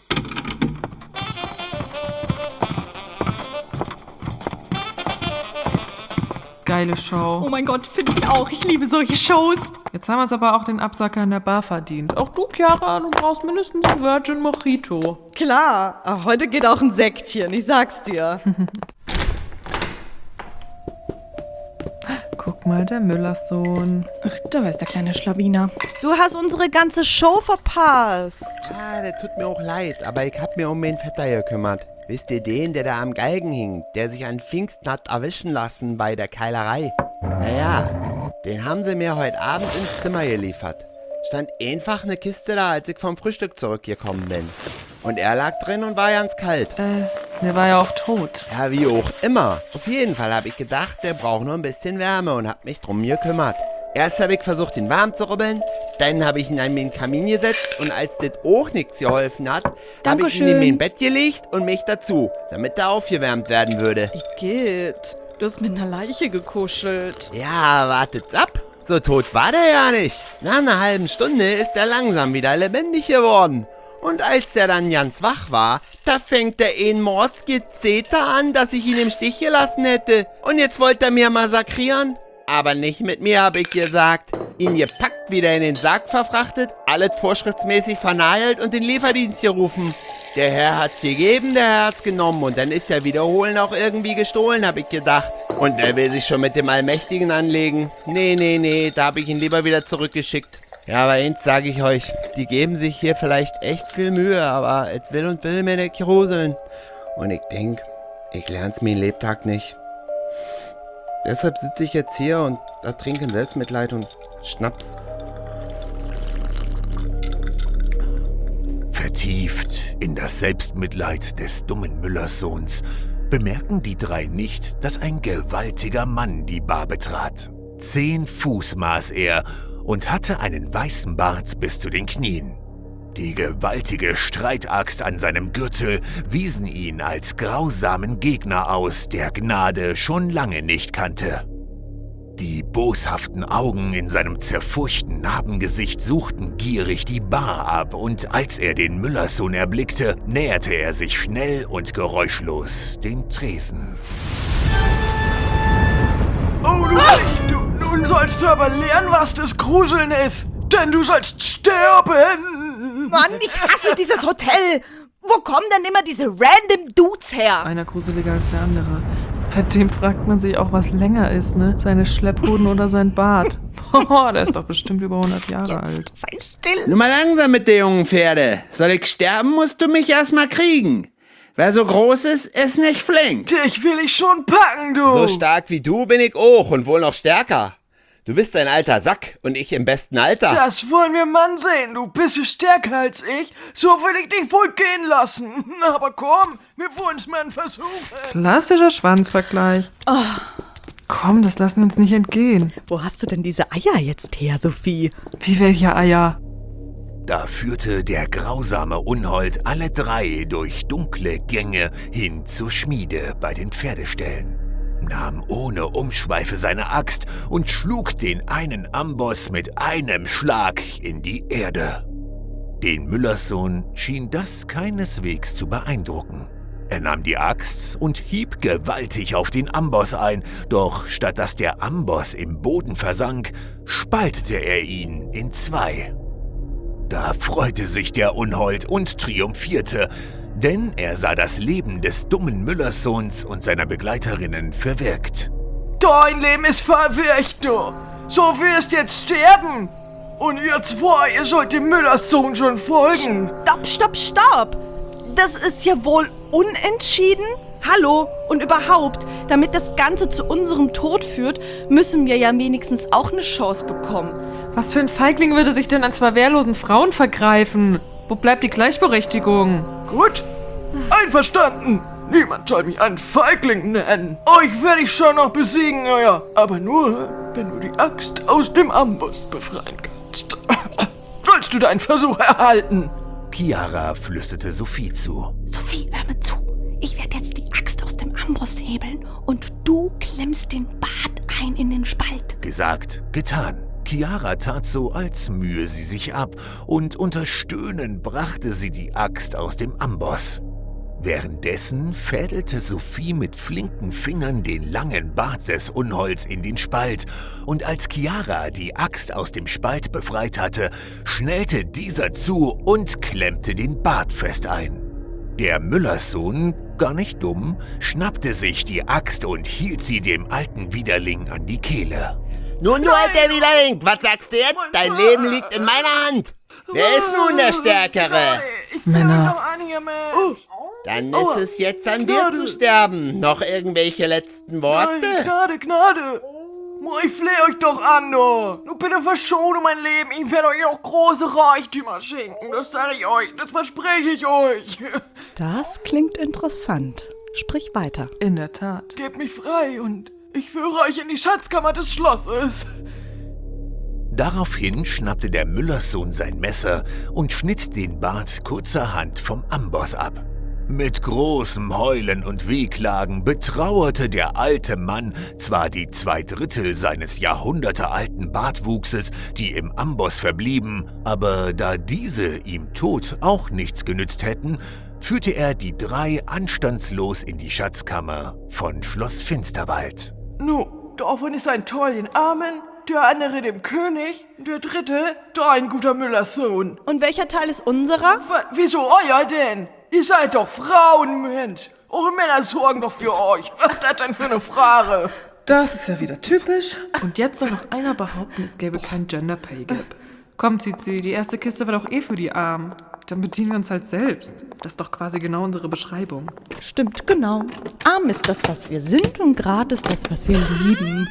S2: Geile Show.
S1: Oh mein Gott, finde ich auch. Ich liebe solche Shows.
S2: Jetzt haben wir uns aber auch den Absacker in der Bar verdient. Auch du, Chiara, du brauchst mindestens ein Virgin Mojito.
S5: Klar, aber heute geht auch ein Säckchen, ich sag's dir.
S2: Guck mal, der Müllerssohn.
S1: Ach, da ist der kleine Schlawiner.
S5: Du hast unsere ganze Show verpasst.
S10: Ah, das tut mir auch leid, aber ich hab mir um den Vetter gekümmert. Wisst ihr den, der da am Galgen hing, der sich an Pfingsten hat erwischen lassen bei der Keilerei? Naja, den haben sie mir heute Abend ins Zimmer geliefert. Stand einfach eine Kiste da, als ich vom Frühstück zurückgekommen bin. Und er lag drin und war ganz kalt.
S2: Äh, der war ja auch tot.
S10: Ja, wie auch immer. Auf jeden Fall habe ich gedacht, der braucht nur ein bisschen Wärme und hab mich drum gekümmert. Erst habe ich versucht, ihn warm zu rubbeln, dann habe ich ihn in den Kamin gesetzt und als das auch nichts geholfen hat, habe ich ihn in mein Bett gelegt und mich dazu, damit er aufgewärmt werden würde.
S5: Igitt, du hast mit einer Leiche gekuschelt.
S10: Ja, wartet's ab. So tot war der ja nicht. Nach einer halben Stunde ist er langsam wieder lebendig geworden. Und als der dann ganz wach war, da fängt er ein Mordsgezeter an, dass ich ihn im Stich gelassen hätte. Und jetzt wollte er mir massakrieren. Aber nicht mit mir, habe ich gesagt. Ihn gepackt, wieder in den Sarg verfrachtet, alles vorschriftsmäßig vernagelt und den Lieferdienst gerufen. Der Herr hat's gegeben, der Herr hat's genommen und dann ist ja Wiederholen auch irgendwie gestohlen, habe ich gedacht. Und er will sich schon mit dem Allmächtigen anlegen. Nee, nee, nee, da habe ich ihn lieber wieder zurückgeschickt. Ja, aber eins sage ich euch, die geben sich hier vielleicht echt viel Mühe, aber es will und will mir nicht gruseln. Und ich denk, ich lern's mir den Lebtag nicht. Deshalb sitze ich jetzt hier und ertrinke Selbstmitleid und Schnaps.
S3: Vertieft in das Selbstmitleid des dummen Müllerssohns bemerken die drei nicht, dass ein gewaltiger Mann die Bar betrat. Zehn Fuß maß er und hatte einen weißen Bart bis zu den Knien. Die gewaltige Streitaxt an seinem Gürtel wiesen ihn als grausamen Gegner aus, der Gnade schon lange nicht kannte. Die boshaften Augen in seinem zerfurchten Narbengesicht suchten gierig die Bar ab und als er den Müllerssohn erblickte, näherte er sich schnell und geräuschlos den Tresen.
S11: Oh, du ah! du, nun sollst du aber lernen, was das Gruseln ist, denn du sollst sterben!
S5: Mann, ich hasse dieses Hotel! Wo kommen denn immer diese random Dudes her?
S2: Einer gruseliger als der andere. Bei dem fragt man sich auch, was länger ist, ne? Seine Schlepphoden oder sein Bart. Boah, der ist doch bestimmt über hundert Jahre alt.
S1: Sei still.
S10: Nur mal langsam mit der jungen Pferde. Soll ich sterben, musst du mich erstmal kriegen. Wer so groß ist, ist nicht flink.
S11: Dich will ich schon packen, du.
S10: So stark wie du bin ich auch und wohl noch stärker. Du bist ein alter Sack und ich im besten Alter.
S11: Das wollen wir mal sehen. Du bist ja stärker als ich. So will ich dich wohl gehen lassen. Aber komm, wir wollen es mal versuchen.
S2: Klassischer Schwanzvergleich.
S1: Oh.
S2: Komm, das lassen wir uns nicht entgehen.
S1: Wo hast du denn diese Eier jetzt her, Sophie?
S2: Wie welche Eier?
S3: Da führte der grausame Unhold alle drei durch dunkle Gänge hin zur Schmiede bei den Pferdeställen, nahm ohne Umschweife seine Axt und schlug den einen Amboss mit einem Schlag in die Erde. Den Müllerssohn schien das keineswegs zu beeindrucken. Er nahm die Axt und hieb gewaltig auf den Amboss ein, doch statt dass der Amboss im Boden versank, spaltete er ihn in zwei. Da freute sich der Unhold und triumphierte, denn er sah das Leben des dummen Müllerssohns und seiner Begleiterinnen verwirkt.
S11: Dein Leben ist verwirkt, du. So wirst jetzt sterben. Und ihr zwei, ihr sollt dem Müllerssohn schon folgen.
S1: Stopp, stopp, stopp! Das ist ja wohl unentschieden? Hallo? Und überhaupt, damit das Ganze zu unserem Tod führt, müssen wir ja wenigstens auch eine Chance bekommen.
S2: Was für ein Feigling würde sich denn an zwei wehrlosen Frauen vergreifen? Wo bleibt die Gleichberechtigung?
S11: Gut, einverstanden. Niemand soll mich einen Feigling nennen. Euch werde ich schon noch besiegen, ja. Aber nur, wenn du die Axt aus dem Amboss befreien kannst. Sollst du deinen Versuch erhalten?
S3: Chiara flüsterte Sophie zu.
S4: Sophie, hör mir zu. Ich werde jetzt die Axt aus dem Amboss hebeln und du klemmst den Bart ein in den Spalt.
S3: Gesagt, getan. Chiara tat so, als mühe sie sich ab, und unter Stöhnen brachte sie die Axt aus dem Amboss. Währenddessen fädelte Sophie mit flinken Fingern den langen Bart des Unholds in den Spalt, und als Chiara die Axt aus dem Spalt befreit hatte, schnellte dieser zu und klemmte den Bart fest ein. Der Müllerssohn, gar nicht dumm, schnappte sich die Axt und hielt sie dem alten Widerling an die Kehle.
S10: Nun, du alter Widerling, was sagst du jetzt? Dein Leben liegt in meiner Hand. Wer ist nun der Stärkere?
S2: Männer.
S10: Dann ist es jetzt an dir zu sterben. Noch irgendwelche letzten Worte?
S11: Nein, Gnade, Gnade. Ich flehe euch doch an, du. Nur bitte verschone mein Leben. Ich werde euch auch große Reichtümer schenken. Das sage ich euch. Das verspreche ich euch.
S1: Das klingt interessant. Sprich weiter.
S2: In der Tat.
S11: Gebt mich frei und ich führe euch in die Schatzkammer des Schlosses.
S3: Daraufhin schnappte der Müllerssohn sein Messer und schnitt den Bart kurzerhand vom Amboss ab. Mit großem Heulen und Wehklagen betrauerte der alte Mann zwar die zwei Drittel seines jahrhundertealten Bartwuchses, die im Amboss verblieben, aber da diese ihm tot auch nichts genützt hätten, führte er die drei anstandslos in die Schatzkammer von Schloss Finsterwald.
S11: Nu, davon ist ein Teil den Armen, der andere dem König, der dritte dein guter Müllerssohn.
S1: Und welcher Teil ist unserer?
S11: W- wieso euer denn? Ihr seid doch Frauen, Mensch. Eure Männer sorgen doch für euch. Was ist das denn für eine Frage?
S2: Das ist ja wieder typisch. Und jetzt soll noch einer behaupten, es gäbe kein Gender Pay Gap. Komm, Zizi, die erste Kiste war doch eh für die Armen. Dann bedienen wir uns halt selbst. Das ist doch quasi genau unsere Beschreibung.
S1: Stimmt, genau. Arm ist das, was wir sind, und Grat ist das, was wir lieben.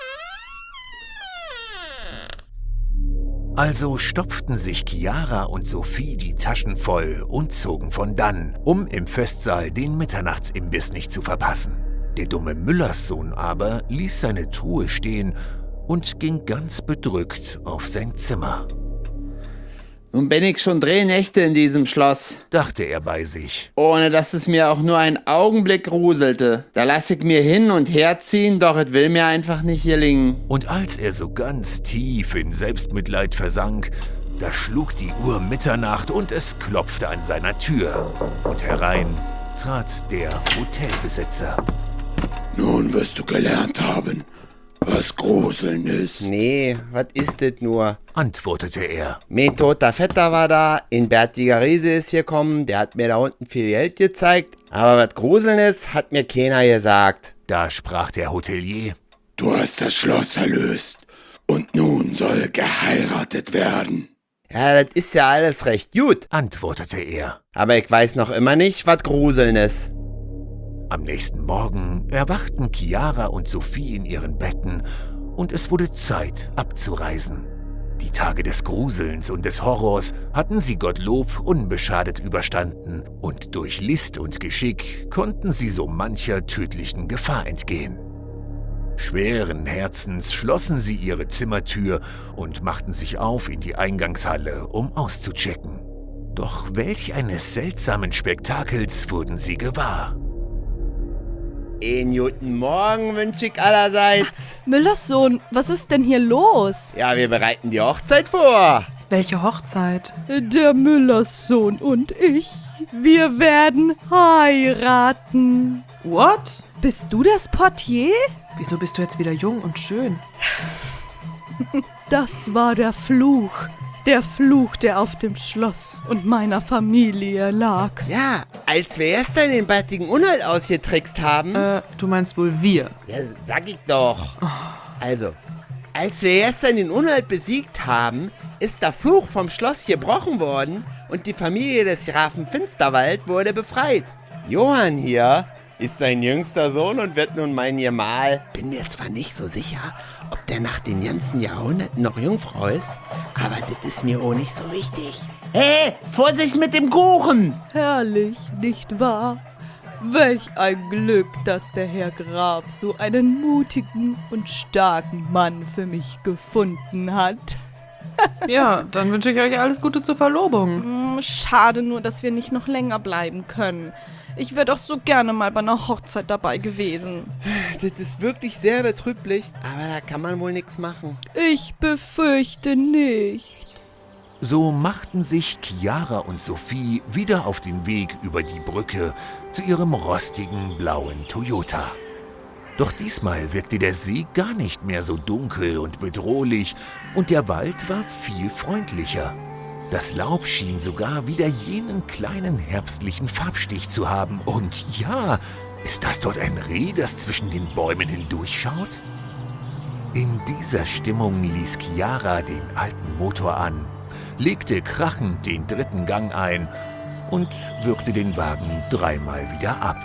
S3: Also stopften sich Chiara und Sophie die Taschen voll und zogen von dann, um im Festsaal den Mitternachtsimbiss nicht zu verpassen. Der dumme Müllerssohn aber ließ seine Truhe stehen und ging ganz bedrückt auf sein Zimmer.
S10: Nun bin ich schon drei Nächte in diesem Schloss,
S3: dachte er bei sich,
S10: ohne dass es mir auch nur einen Augenblick gruselte. Da lass ich mir hin und herziehen, doch es will mir einfach nicht gelingen.
S3: Und als er so ganz tief in Selbstmitleid versank, da schlug die Uhr Mitternacht und es klopfte an seiner Tür. Und herein trat der Hotelbesitzer.
S6: Nun wirst du gelernt haben, was Gruseln ist.
S10: Nee, was ist das nur?
S3: Antwortete er.
S10: Mein toter Vetter war da, ein bärtiger Riese ist gekommen, der hat mir da unten viel Geld gezeigt, aber was Gruseln ist, hat mir keiner gesagt.
S3: Da sprach der Hotelier:
S6: Du hast das Schloss erlöst und nun soll geheiratet werden.
S10: Ja, das ist ja alles recht gut,
S3: antwortete er.
S10: Aber ich weiß noch immer nicht, was Gruseln ist.
S3: Am nächsten Morgen erwachten Chiara und Sophie in ihren Betten und es wurde Zeit, abzureisen. Die Tage des Gruselns und des Horrors hatten sie Gottlob unbeschadet überstanden und durch List und Geschick konnten sie so mancher tödlichen Gefahr entgehen. Schweren Herzens schlossen sie ihre Zimmertür und machten sich auf in die Eingangshalle, um auszuchecken. Doch welch eines seltsamen Spektakels wurden sie gewahr.
S10: Einen guten Morgen wünsche ich allerseits.
S1: Müllers Sohn, was ist denn hier los?
S10: Ja, wir bereiten die Hochzeit vor.
S2: Welche Hochzeit?
S1: Der Müllers Sohn und ich, wir werden heiraten.
S2: What?
S1: Bist du das Portier?
S2: Wieso bist du jetzt wieder jung und schön?
S1: Das war der Fluch. Der Fluch, der auf dem Schloss und meiner Familie lag.
S10: Ja, als wir gestern den bärtigen Unhalt ausgetrickst haben.
S2: Äh, du meinst wohl wir?
S10: Ja, sag ich doch. Also, als wir gestern den Unhalt besiegt haben, ist der Fluch vom Schloss gebrochen worden und die Familie des Grafen Finsterwald wurde befreit. Johann hier ist sein jüngster Sohn und wird nun mein Gemahl. Bin mir zwar nicht so sicher, ob der nach den ganzen Jahrhunderten noch Jungfrau ist, aber das ist mir auch nicht so wichtig. Hey, Vorsicht mit dem Kuchen!
S1: Herrlich, nicht wahr? Welch ein Glück, dass der Herr Graf so einen mutigen und starken Mann für mich gefunden hat.
S2: Ja, dann wünsche ich euch alles Gute zur Verlobung.
S1: Schade nur, dass wir nicht noch länger bleiben können. Ich wäre doch so gerne mal bei einer Hochzeit dabei gewesen.
S10: Das ist wirklich sehr betrüblich, aber da kann man wohl nichts machen.
S1: Ich befürchte nicht.
S3: So machten sich Chiara und Sophie wieder auf den Weg über die Brücke zu ihrem rostigen blauen Toyota. Doch diesmal wirkte der See gar nicht mehr so dunkel und bedrohlich und der Wald war viel freundlicher. Das Laub schien sogar wieder jenen kleinen herbstlichen Farbstich zu haben. Und ja, ist das dort ein Reh, das zwischen den Bäumen hindurchschaut? In dieser Stimmung ließ Chiara den alten Motor an, legte krachend den dritten Gang ein und würgte den Wagen dreimal wieder ab.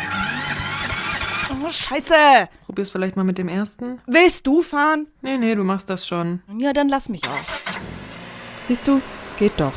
S1: Oh, Scheiße!
S2: Probier's vielleicht mal mit dem ersten.
S1: Willst du fahren?
S2: Nee, nee, du machst das schon.
S1: Ja, dann lass mich auch. Siehst du? Geht doch.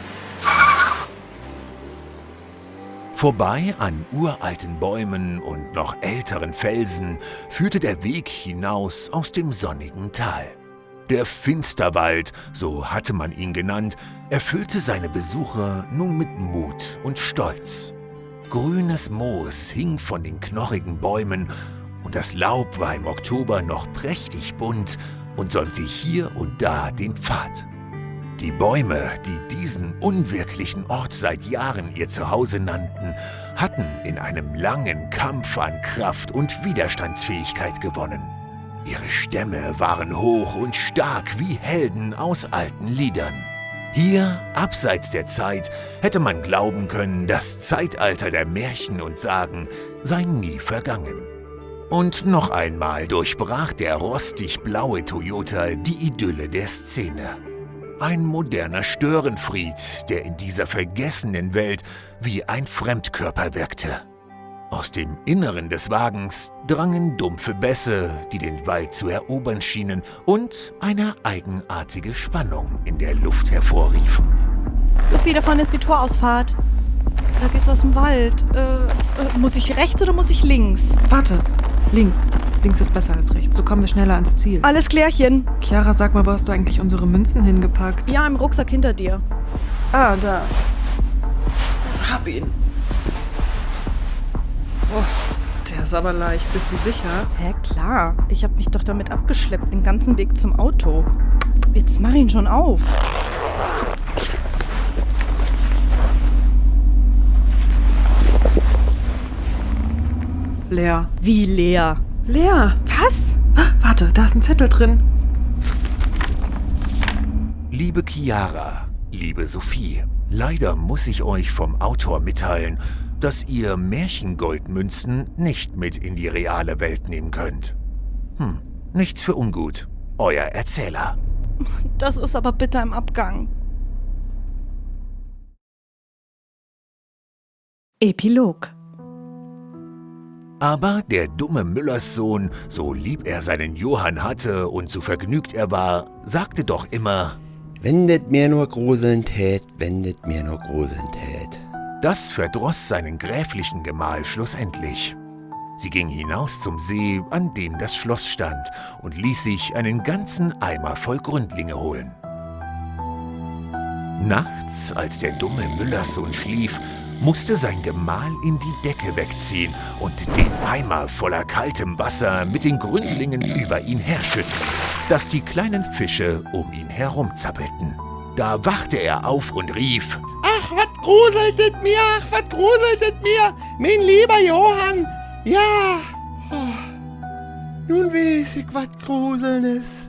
S3: Vorbei an uralten Bäumen und noch älteren Felsen führte der Weg hinaus aus dem sonnigen Tal. Der Finsterwald, so hatte man ihn genannt, erfüllte seine Besucher nun mit Mut und Stolz. Grünes Moos hing von den knorrigen Bäumen und das Laub war im Oktober noch prächtig bunt und säumte hier und da den Pfad. Die Bäume, die diesen unwirklichen Ort seit Jahren ihr Zuhause nannten, hatten in einem langen Kampf an Kraft und Widerstandsfähigkeit gewonnen. Ihre Stämme waren hoch und stark wie Helden aus alten Liedern. Hier, abseits der Zeit, hätte man glauben können, das Zeitalter der Märchen und Sagen sei nie vergangen. Und noch einmal durchbrach der rostig-blaue Toyota die Idylle der Szene. Ein moderner Störenfried, der in dieser vergessenen Welt wie ein Fremdkörper wirkte. Aus dem Inneren des Wagens drangen dumpfe Bässe, die den Wald zu erobern schienen und eine eigenartige Spannung in der Luft hervorriefen.
S1: Sophie, da vorne ist die Torausfahrt. Da geht's aus dem Wald. Äh, äh, muss ich rechts oder muss ich links?
S2: Warte, links. Links ist besser als rechts. So kommen wir schneller ans Ziel.
S1: Alles klärchen.
S2: Chiara, sag mal, wo hast du eigentlich unsere Münzen hingepackt?
S1: Ja, im Rucksack hinter dir.
S2: Ah, da. Hab ihn. Oh, der ist aber leicht. Bist du sicher?
S1: Hä, klar. Ich hab mich doch damit abgeschleppt, den ganzen Weg zum Auto. Jetzt mach ihn schon auf.
S2: Leer.
S1: Wie leer?
S2: Leer.
S1: Was?
S2: Ah, warte, da ist ein Zettel drin.
S3: Liebe Chiara, liebe Sophie, leider muss ich euch vom Autor mitteilen, dass ihr Märchengoldmünzen nicht mit in die reale Welt nehmen könnt. Hm, nichts für ungut. Euer Erzähler.
S1: Das ist aber bitter im Abgang. Epilog.
S3: Aber der dumme Müllerssohn, so lieb er seinen Johann hatte und so vergnügt er war, sagte doch immer:
S10: Wendet mir nur gruseln tät, wendet mir nur gruseln tät.
S3: Das verdross seinen gräflichen Gemahl schlussendlich. Sie ging hinaus zum See, an dem das Schloss stand, und ließ sich einen ganzen Eimer voll Gründlinge holen. Nachts, als der dumme Müllerssohn schlief, musste sein Gemahl in die Decke wegziehen und den Eimer voller kaltem Wasser mit den Gründlingen über ihn herschütten, dass die kleinen Fische um ihn herumzappelten. Da wachte er auf und rief:
S10: Ach, wat gruseltet mir, ach, wat gruseltet mir, mein lieber Johann. Ja, oh, nun weiß ich, wat gruseln ist.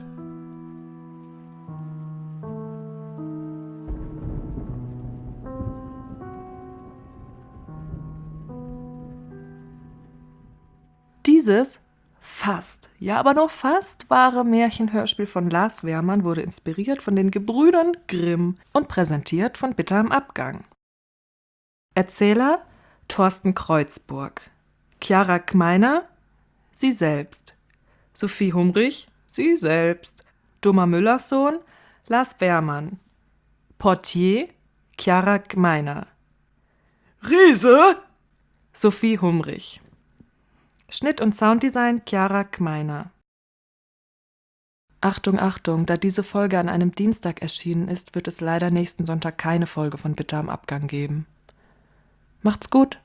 S2: Dieses fast, ja aber noch fast wahre Märchenhörspiel von Lars Wehrmann wurde inspiriert von den Gebrüdern Grimm und präsentiert von Bitter im Abgang. Erzähler Thorsten Kreuzburg, Chiara Gmeiner, sie selbst, Sophie Humrich, sie selbst, Dummer Müllerssohn, Lars Wehrmann, Portier, Chiara Gmeiner,
S11: Riese,
S2: Sophie Humrich. Schnitt und Sounddesign Chiara Gmeiner. Achtung, Achtung, da diese Folge an einem Dienstag erschienen ist, wird es leider nächsten Sonntag keine Folge von Bitter am Abgang geben. Macht's gut.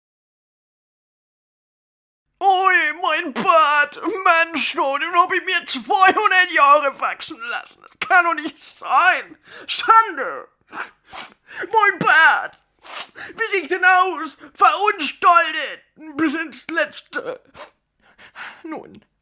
S11: Ui, mein Bart! Mensch, du, den hab ich mir zweihundert Jahre wachsen lassen. Das kann doch nicht sein. Schande! Mein Bart! Wie sieht denn aus? Verunstaltet! Bis ins Letzte. Nun,